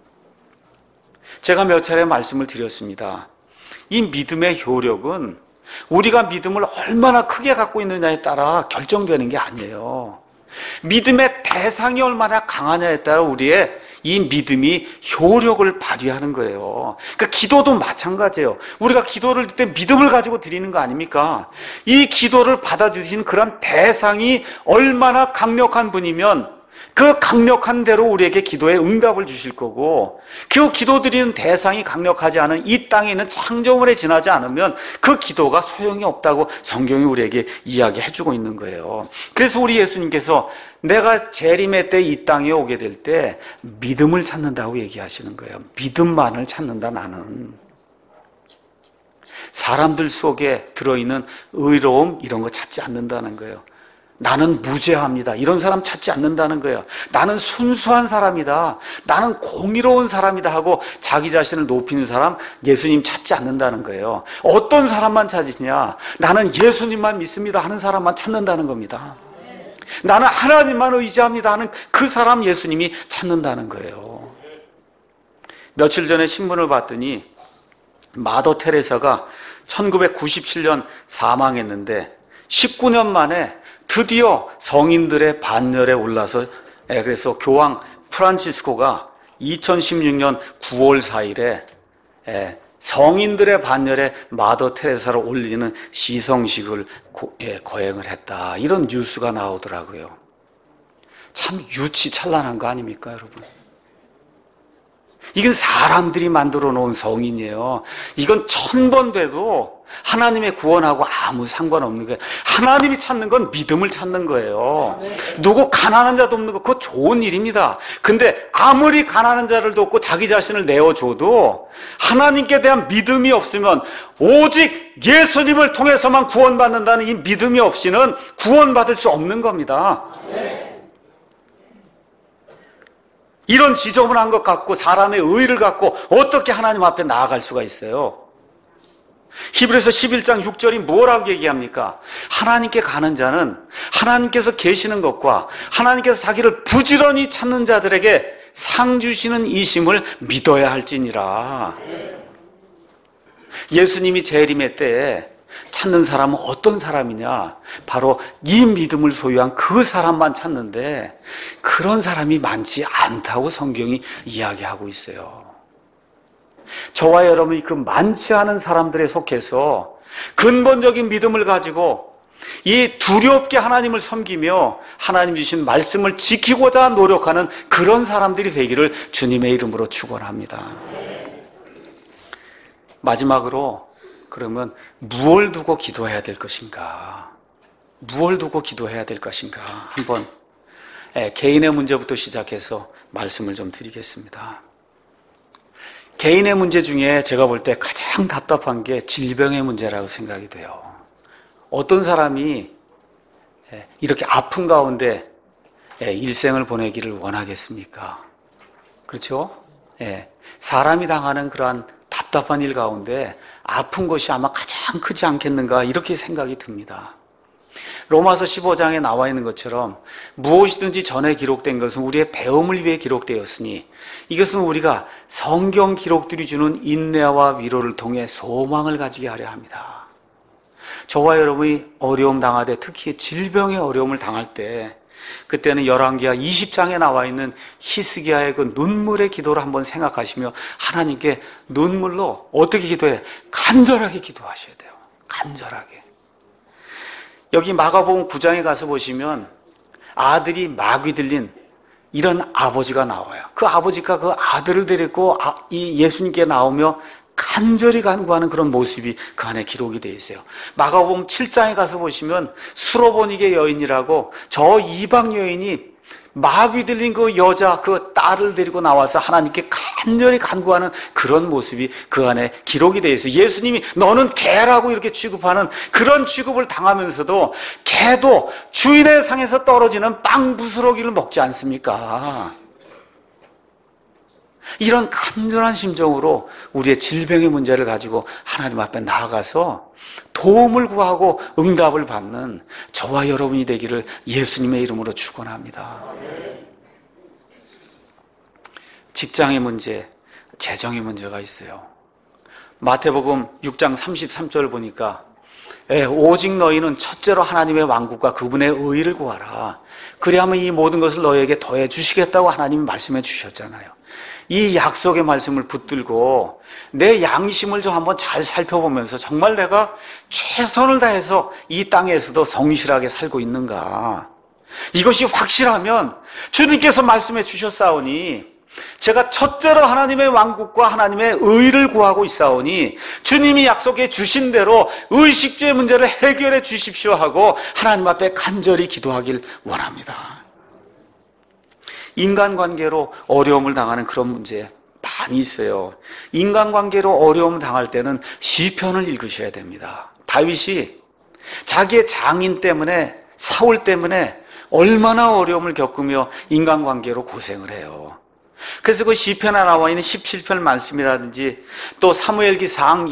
제가 몇 차례 말씀을 드렸습니다. 이 믿음의 효력은 우리가 믿음을 얼마나 크게 갖고 있느냐에 따라 결정되는 게 아니에요. 믿음의 대상이 얼마나 강하냐에 따라 우리의 이 믿음이 효력을 발휘하는 거예요. 그러니까 기도도 마찬가지예요. 우리가 기도를 드릴 때 믿음을 가지고 드리는 거 아닙니까? 이 기도를 받아주신 그런 대상이 얼마나 강력한 분이면 그 강력한 대로 우리에게 기도에 응답을 주실 거고, 그 기도 드리는 대상이 강력하지 않은 이 땅에 있는 창조물에 지나지 않으면 그 기도가 소용이 없다고 성경이 우리에게 이야기해주고 있는 거예요. 그래서 우리 예수님께서 내가 재림의 때 이 땅에 오게 될 때 믿음을 찾는다고 얘기하시는 거예요. 믿음만을 찾는다. 나는 사람들 속에 들어있는 의로움 이런 거 찾지 않는다는 거예요. 나는 무죄합니다. 이런 사람 찾지 않는다는 거예요. 나는 순수한 사람이다. 나는 공의로운 사람이다 하고 자기 자신을 높이는 사람 예수님 찾지 않는다는 거예요. 어떤 사람만 찾으시냐? 나는 예수님만 믿습니다 하는 사람만 찾는다는 겁니다. 나는 하나님만 의지합니다 하는 그 사람 예수님이 찾는다는 거예요. 며칠 전에 신문을 봤더니 마더 테레사가 1997년 사망했는데 19년 만에 드디어 성인들의 반열에 올라서, 그래서 교황 프란치스코가 2016년 9월 4일에 성인들의 반열에 마더 테레사를 올리는 시성식을 거행을 했다. 이런 뉴스가 나오더라고요. 참 유치찬란한 거 아닙니까, 여러분? 이건 사람들이 만들어 놓은 성인이에요. 이건 1000번 돼도 하나님의 구원하고 아무 상관없는 거예요. 하나님이 찾는 건 믿음을 찾는 거예요. 누구 가난한 자도 없는 거 그거 좋은 일입니다. 근데 아무리 가난한 자를 돕고 자기 자신을 내어줘도 하나님께 대한 믿음이 없으면 오직 예수님을 통해서만 구원받는다는 이 믿음이 없이는 구원받을 수 없는 겁니다. 이런 지저분한 것 갖고 사람의 의의를 갖고 어떻게 하나님 앞에 나아갈 수가 있어요? 히브리서 11장 6절이 뭐라고 얘기합니까? 하나님께 가는 자는 하나님께서 계시는 것과 하나님께서 자기를 부지런히 찾는 자들에게 상 주시는 이심을 믿어야 할지니라. 예수님이 재림의 때에 찾는 사람은 어떤 사람이냐? 바로 이 믿음을 소유한 그 사람만 찾는데 그런 사람이 많지 않다고 성경이 이야기하고 있어요. 저와 여러분이 그 많지 않은 사람들에 속해서 근본적인 믿음을 가지고 이 두렵게 하나님을 섬기며 하나님 주신 말씀을 지키고자 노력하는 그런 사람들이 되기를 주님의 이름으로 축원합니다. 마지막으로 그러면 무엇을 두고 기도해야 될 것인가? 무엇을 두고 기도해야 될 것인가? 한번 개인의 문제부터 시작해서 말씀을 좀 드리겠습니다. 개인의 문제 중에 제가 볼 때 가장 답답한 게 질병의 문제라고 생각이 돼요. 어떤 사람이 이렇게 아픈 가운데 일생을 보내기를 원하겠습니까? 그렇죠? 사람이 당하는 그러한 답답한 일 가운데 아픈 것이 아마 가장 크지 않겠는가 이렇게 생각이 듭니다. 로마서 15장에 나와 있는 것처럼 무엇이든지 전에 기록된 것은 우리의 배움을 위해 기록되었으니 이것은 우리가 성경 기록들이 주는 인내와 위로를 통해 소망을 가지게 하려 합니다. 저와 여러분이 어려움 당할 때, 특히 질병의 어려움을 당할 때, 그때는 열왕기하 20장에 나와 있는 히스기야의 그 눈물의 기도를 한번 생각하시며 하나님께 눈물로 어떻게 기도해? 간절하게 기도하셔야 돼요. 간절하게. 여기 마가복음 9장에 가서 보시면 아들이 마귀 들린 이런 아버지가 나와요. 그 아버지가 그 아들을 데리고 이 예수님께 나오며 간절히 간구하는 그런 모습이 그 안에 기록이 되어 있어요. 마가복음 7장에 가서 보시면 수로보니게 여인이라고 저 이방 여인이 마귀 들린 그 여자, 그 딸을 데리고 나와서 하나님께 간절히 간구하는 그런 모습이 그 안에 기록이 되어 있어요. 예수님이 너는 개라고 이렇게 취급하는 그런 취급을 당하면서도 개도 주인의 상에서 떨어지는 빵 부스러기를 먹지 않습니까? 이런 간절한 심정으로 우리의 질병의 문제를 가지고 하나님 앞에 나아가서 도움을 구하고 응답을 받는 저와 여러분이 되기를 예수님의 이름으로 축원합니다. 직장의 문제, 재정의 문제가 있어요. 마태복음 6장 33절 보니까 오직 너희는 첫째로 하나님의 왕국과 그분의 의를 구하라. 그리하면 이 모든 것을 너희에게 더해 주시겠다고 하나님이 말씀해 주셨잖아요. 이 약속의 말씀을 붙들고 내 양심을 좀 한번 잘 살펴보면서 정말 내가 최선을 다해서 이 땅에서도 성실하게 살고 있는가? 이것이 확실하면 주님께서 말씀해 주셨사오니 제가 첫째로 하나님의 왕국과 하나님의 의를 구하고 있사오니 주님이 약속해 주신 대로 의식주의 문제를 해결해 주십시오 하고 하나님 앞에 간절히 기도하길 원합니다. 인간관계로 어려움을 당하는 그런 문제 많이 있어요. 인간관계로 어려움을 당할 때는 시편을 읽으셔야 됩니다. 다윗이 자기의 장인 때문에, 사울 때문에 얼마나 어려움을 겪으며 인간관계로 고생을 해요. 그래서 그 시편에 나와 있는 17편 말씀이라든지 또 사무엘기상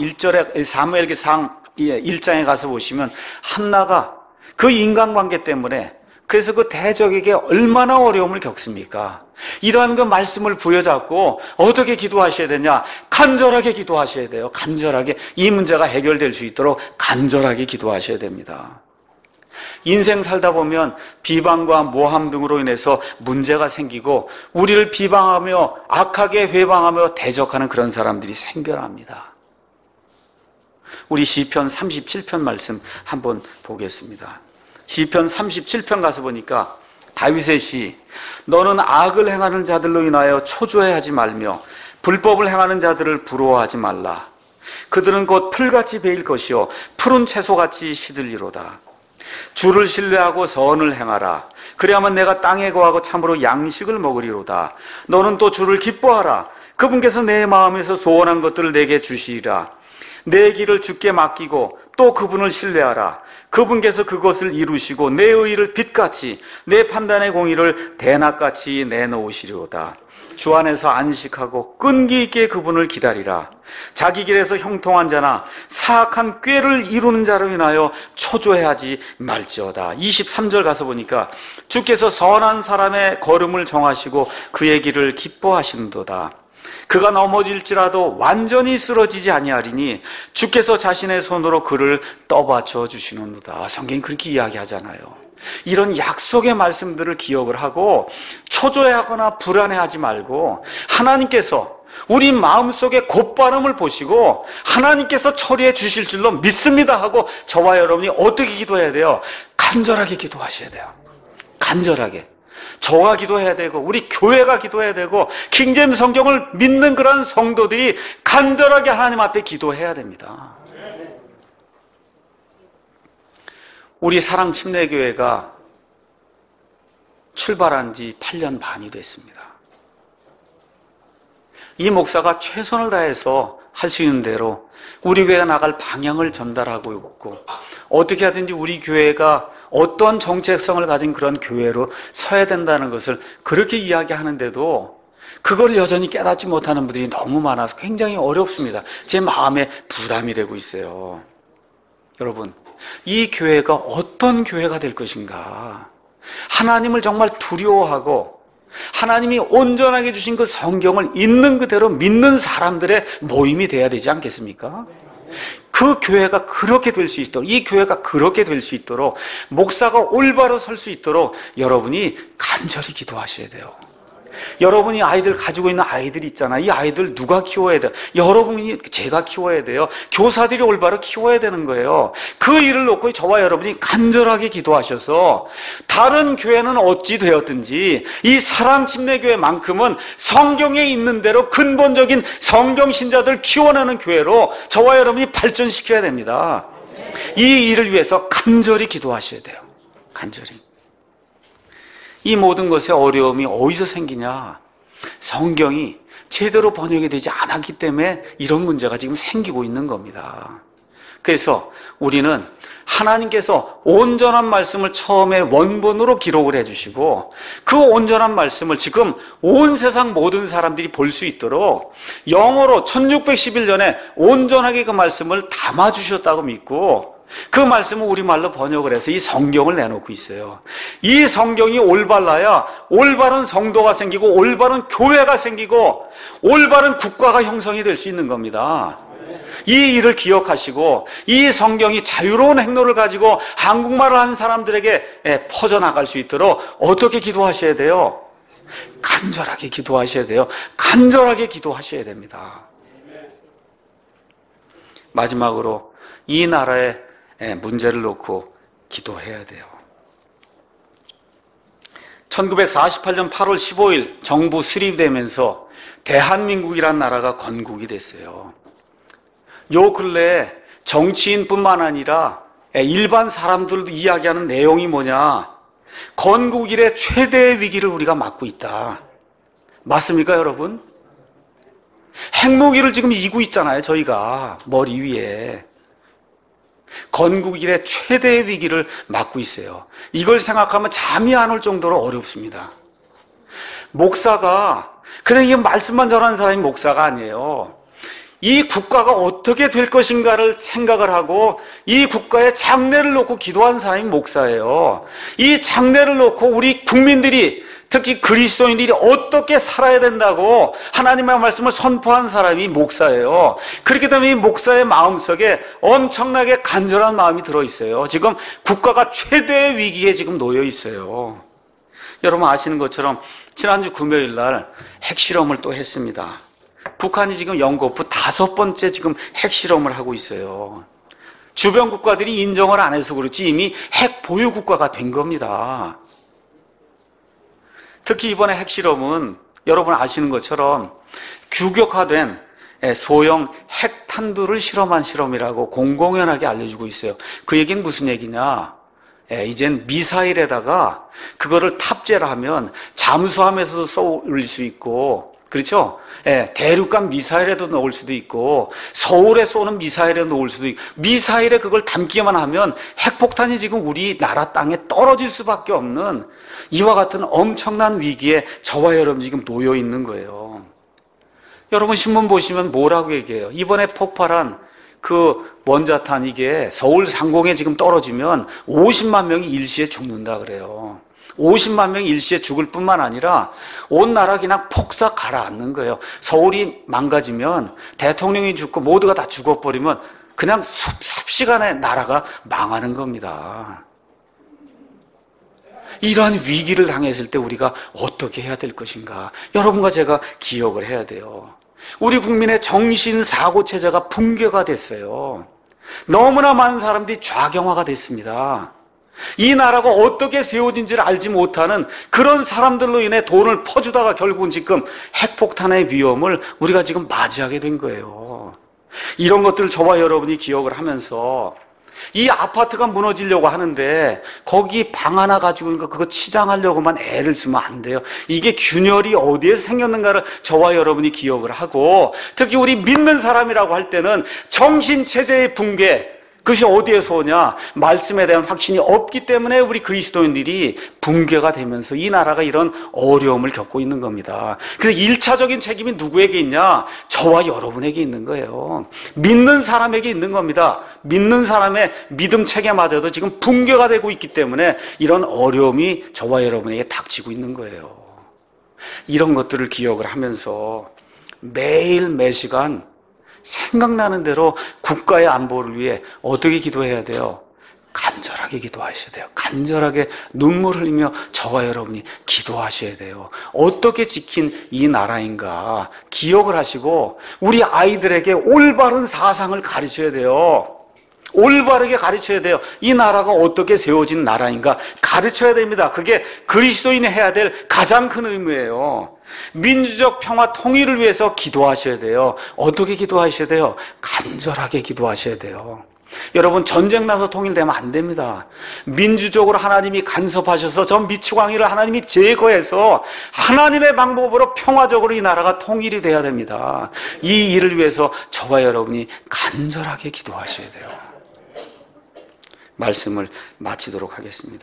1장에 가서 보시면 한나가 그 인간관계 때문에 그래서 그 대적에게 얼마나 어려움을 겪습니까? 이러한 그 말씀을 부여잡고 어떻게 기도하셔야 되냐? 간절하게 기도하셔야 돼요. 간절하게 이 문제가 해결될 수 있도록 간절하게 기도하셔야 됩니다. 인생 살다 보면 비방과 모함 등으로 인해서 문제가 생기고 우리를 비방하며 악하게 회방하며 대적하는 그런 사람들이 생겨납니다. 우리 시편 37편 말씀 한번 보겠습니다. 시편 37편 가서 보니까 다윗의 시, 너는 악을 행하는 자들로 인하여 초조해하지 말며 불법을 행하는 자들을 부러워하지 말라. 그들은 곧 풀같이 베일 것이요 푸른 채소같이 시들리로다. 주를 신뢰하고 선을 행하라. 그래야만 내가 땅에 거하고 참으로 양식을 먹으리로다. 너는 또 주를 기뻐하라. 그분께서 내 마음에서 소원한 것들을 내게 주시리라. 내 길을 주께 맡기고 또 그분을 신뢰하라. 그분께서 그것을 이루시고 내 의를 빛같이 내 판단의 공의를 대낮같이 내놓으시리로다. 주 안에서 안식하고 끈기 있게 그분을 기다리라. 자기 길에서 형통한 자나 사악한 꾀를 이루는 자로 인하여 초조해하지 말지어다. 23절 가서 보니까 주께서 선한 사람의 걸음을 정하시고 그의 길을 기뻐하시는도다. 그가 넘어질지라도 완전히 쓰러지지 아니하리니 주께서 자신의 손으로 그를 떠받쳐 주시는도다. 성경이 그렇게 이야기하잖아요. 이런 약속의 말씀들을 기억을 하고 초조해하거나 불안해하지 말고 하나님께서 우리 마음속에 곧바람을 보시고 하나님께서 처리해 주실 줄로 믿습니다 하고 저와 여러분이 어떻게 기도해야 돼요? 간절하게 기도하셔야 돼요. 간절하게. 저가 기도해야 되고 우리 교회가 기도해야 되고 킹제임스 성경을 믿는 그런 성도들이 간절하게 하나님 앞에 기도해야 됩니다. 우리 사랑침례교회가 출발한 지 8년 반이 됐습니다. 이 목사가 최선을 다해서 할 수 있는 대로 우리 교회가 나갈 방향을 전달하고 있고, 어떻게 하든지 우리 교회가 어떤 정체성을 가진 그런 교회로 서야 된다는 것을 그렇게 이야기하는데도 그걸 여전히 깨닫지 못하는 분들이 너무 많아서 굉장히 어렵습니다. 제 마음에 부담이 되고 있어요. 여러분, 이 교회가 어떤 교회가 될 것인가? 하나님을 정말 두려워하고 하나님이 온전하게 주신 그 성경을 있는 그대로 믿는 사람들의 모임이 돼야 되지 않겠습니까? 그 교회가 그렇게 될 수 있도록, 이 교회가 그렇게 될 수 있도록, 목사가 올바로 설 수 있도록 여러분이 간절히 기도하셔야 돼요. 여러분이 아이들 가지고 있는 아이들 있잖아요. 이 아이들 누가 키워야 돼요? 여러분이, 제가 키워야 돼요. 교사들이 올바로 키워야 되는 거예요. 그 일을 놓고 저와 여러분이 간절하게 기도하셔서 다른 교회는 어찌 되었든지 이 사랑침례교회만큼은 성경에 있는 대로 근본적인 성경신자들 키워내는 교회로 저와 여러분이 발전시켜야 됩니다. 이 일을 위해서 간절히 기도하셔야 돼요. 간절히. 이 모든 것의 어려움이 어디서 생기냐? 성경이 제대로 번역이 되지 않았기 때문에 이런 문제가 지금 생기고 있는 겁니다. 그래서 우리는 하나님께서 온전한 말씀을 처음에 원본으로 기록을 해주시고 그 온전한 말씀을 지금 온 세상 모든 사람들이 볼 수 있도록 영어로 1610일 전에 온전하게 그 말씀을 담아주셨다고 믿고 그 말씀을 우리말로 번역을 해서 이 성경을 내놓고 있어요. 이 성경이 올바라야 올바른 성도가 생기고 올바른 교회가 생기고 올바른 국가가 형성이 될 수 있는 겁니다. 이 일을 기억하시고 이 성경이 자유로운 행로를 가지고 한국말을 하는 사람들에게 퍼져나갈 수 있도록 어떻게 기도하셔야 돼요? 간절하게 기도하셔야 돼요. 간절하게 기도하셔야 됩니다. 마지막으로 이 나라의 문제를 놓고 기도해야 돼요. 1948년 8월 15일 정부 수립되면서 대한민국이란 나라가 건국이 됐어요. 요 근래에 정치인뿐만 아니라 일반 사람들도 이야기하는 내용이 뭐냐? 건국 이래 최대의 위기를 우리가 맞고 있다. 맞습니까, 여러분? 핵무기를 지금 이고 있잖아요, 저희가 머리 위에. 건국 이래 최대의 위기를 맞고 있어요. 이걸 생각하면 잠이 안 올 정도로 어렵습니다. 목사가 그냥 이 말씀만 전하는 사람이 목사가 아니에요. 이 국가가 어떻게 될 것인가를 생각을 하고 이 국가의 장래를 놓고 기도한 사람이 목사예요. 이 장래를 놓고 우리 국민들이 특히 그리스도인들이 어떻게 살아야 된다고 하나님의 말씀을 선포한 사람이 목사예요. 그렇기 때문에 이 목사의 마음속에 엄청나게 간절한 마음이 들어있어요. 지금 국가가 최대의 위기에 지금 놓여 있어요. 여러분 아시는 것처럼 지난주 금요일 날 핵실험을 또 했습니다. 북한이 지금 연거푸 5번째 지금 핵실험을 하고 있어요. 주변 국가들이 인정을 안 해서 그렇지 이미 핵 보유 국가가 된 겁니다. 특히 이번에 핵실험은 여러분 아시는 것처럼 규격화된 소형 핵탄두를 실험한 실험이라고 공공연하게 알려주고 있어요. 그 얘기는 무슨 얘기냐? 이젠 미사일에다가 그거를 탑재를 하면 잠수함에서도 쏘을 수 있고, 그렇죠? 대륙간 미사일에도 넣을 수도 있고 서울에 쏘는 미사일에 넣을 수도 있고, 미사일에 그걸 담기만 하면 핵폭탄이 지금 우리나라 땅에 떨어질 수밖에 없는 이와 같은 엄청난 위기에 저와 여러분 지금 놓여 있는 거예요. 여러분 신문 보시면 뭐라고 얘기해요? 이번에 폭발한 그 원자탄 이게 서울 상공에 지금 떨어지면 50만 명이 일시에 죽는다 그래요. 50만 명이 일시에 죽을 뿐만 아니라 온 나라 그냥 폭삭 가라앉는 거예요. 서울이 망가지면 대통령이 죽고 모두가 다 죽어버리면 그냥 삽시간에 나라가 망하는 겁니다. 이러한 위기를 당했을 때 우리가 어떻게 해야 될 것인가? 여러분과 제가 기억을 해야 돼요. 우리 국민의 정신사고체제가 붕괴가 됐어요. 너무나 많은 사람들이 좌경화가 됐습니다. 이 나라가 어떻게 세워진지를 알지 못하는 그런 사람들로 인해 돈을 퍼주다가 결국은 지금 핵폭탄의 위험을 우리가 지금 맞이하게 된 거예요. 이런 것들을 저와 여러분이 기억을 하면서 이 아파트가 무너지려고 하는데 거기 방 하나 가지고 있는 거 그거 치장하려고만 애를 쓰면 안 돼요. 이게 균열이 어디에서 생겼는가를 저와 여러분이 기억을 하고, 특히 우리 믿는 사람이라고 할 때는 정신체제의 붕괴, 그것이 어디에서 오냐? 말씀에 대한 확신이 없기 때문에 우리 그리스도인들이 붕괴가 되면서 이 나라가 이런 어려움을 겪고 있는 겁니다. 그래서 1차적인 책임이 누구에게 있냐? 저와 여러분에게 있는 거예요. 믿는 사람에게 있는 겁니다. 믿는 사람의 믿음 체계마저도 지금 붕괴가 되고 있기 때문에 이런 어려움이 저와 여러분에게 닥치고 있는 거예요. 이런 것들을 기억을 하면서 매일 매시간 생각나는 대로 국가의 안보를 위해 어떻게 기도해야 돼요? 간절하게 기도하셔야 돼요. 간절하게 눈물 흘리며 저와 여러분이 기도하셔야 돼요. 어떻게 지킨 이 나라인가 기억을 하시고 우리 아이들에게 올바른 사상을 가르쳐야 돼요. 올바르게 가르쳐야 돼요. 이 나라가 어떻게 세워진 나라인가 가르쳐야 됩니다. 그게 그리스도인이 해야 될 가장 큰 의무예요. 민주적 평화 통일을 위해서 기도하셔야 돼요. 어떻게 기도하셔야 돼요? 간절하게 기도하셔야 돼요. 여러분, 전쟁 나서 통일되면 안 됩니다. 민주적으로 하나님이 간섭하셔서 전 미추광이를 하나님이 제거해서 하나님의 방법으로 평화적으로 이 나라가 통일이 돼야 됩니다. 이 일을 위해서 저와 여러분이 간절하게 기도하셔야 돼요. 말씀을 마치도록 하겠습니다.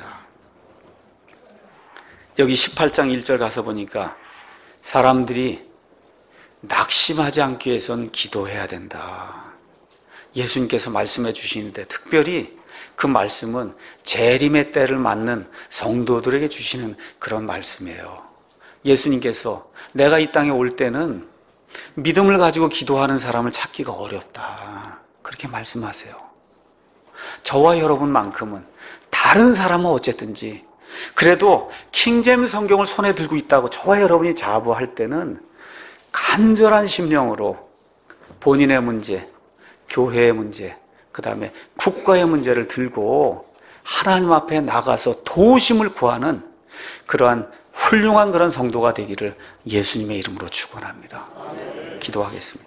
여기 18장 1절 가서 보니까 사람들이 낙심하지 않기 위해서는 기도해야 된다. 예수님께서 말씀해 주시는데 특별히 그 말씀은 재림의 때를 맞는 성도들에게 주시는 그런 말씀이에요. 예수님께서 내가 이 땅에 올 때는 믿음을 가지고 기도하는 사람을 찾기가 어렵다. 그렇게 말씀하세요. 저와 여러분만큼은 다른 사람은 어쨌든지 그래도 킹제임스 성경을 손에 들고 있다고 저와 여러분이 자부할 때는 간절한 심령으로 본인의 문제, 교회의 문제, 그 다음에 국가의 문제를 들고 하나님 앞에 나가서 도우심을 구하는 그러한 훌륭한 그런 성도가 되기를 예수님의 이름으로 축원합니다. 기도하겠습니다.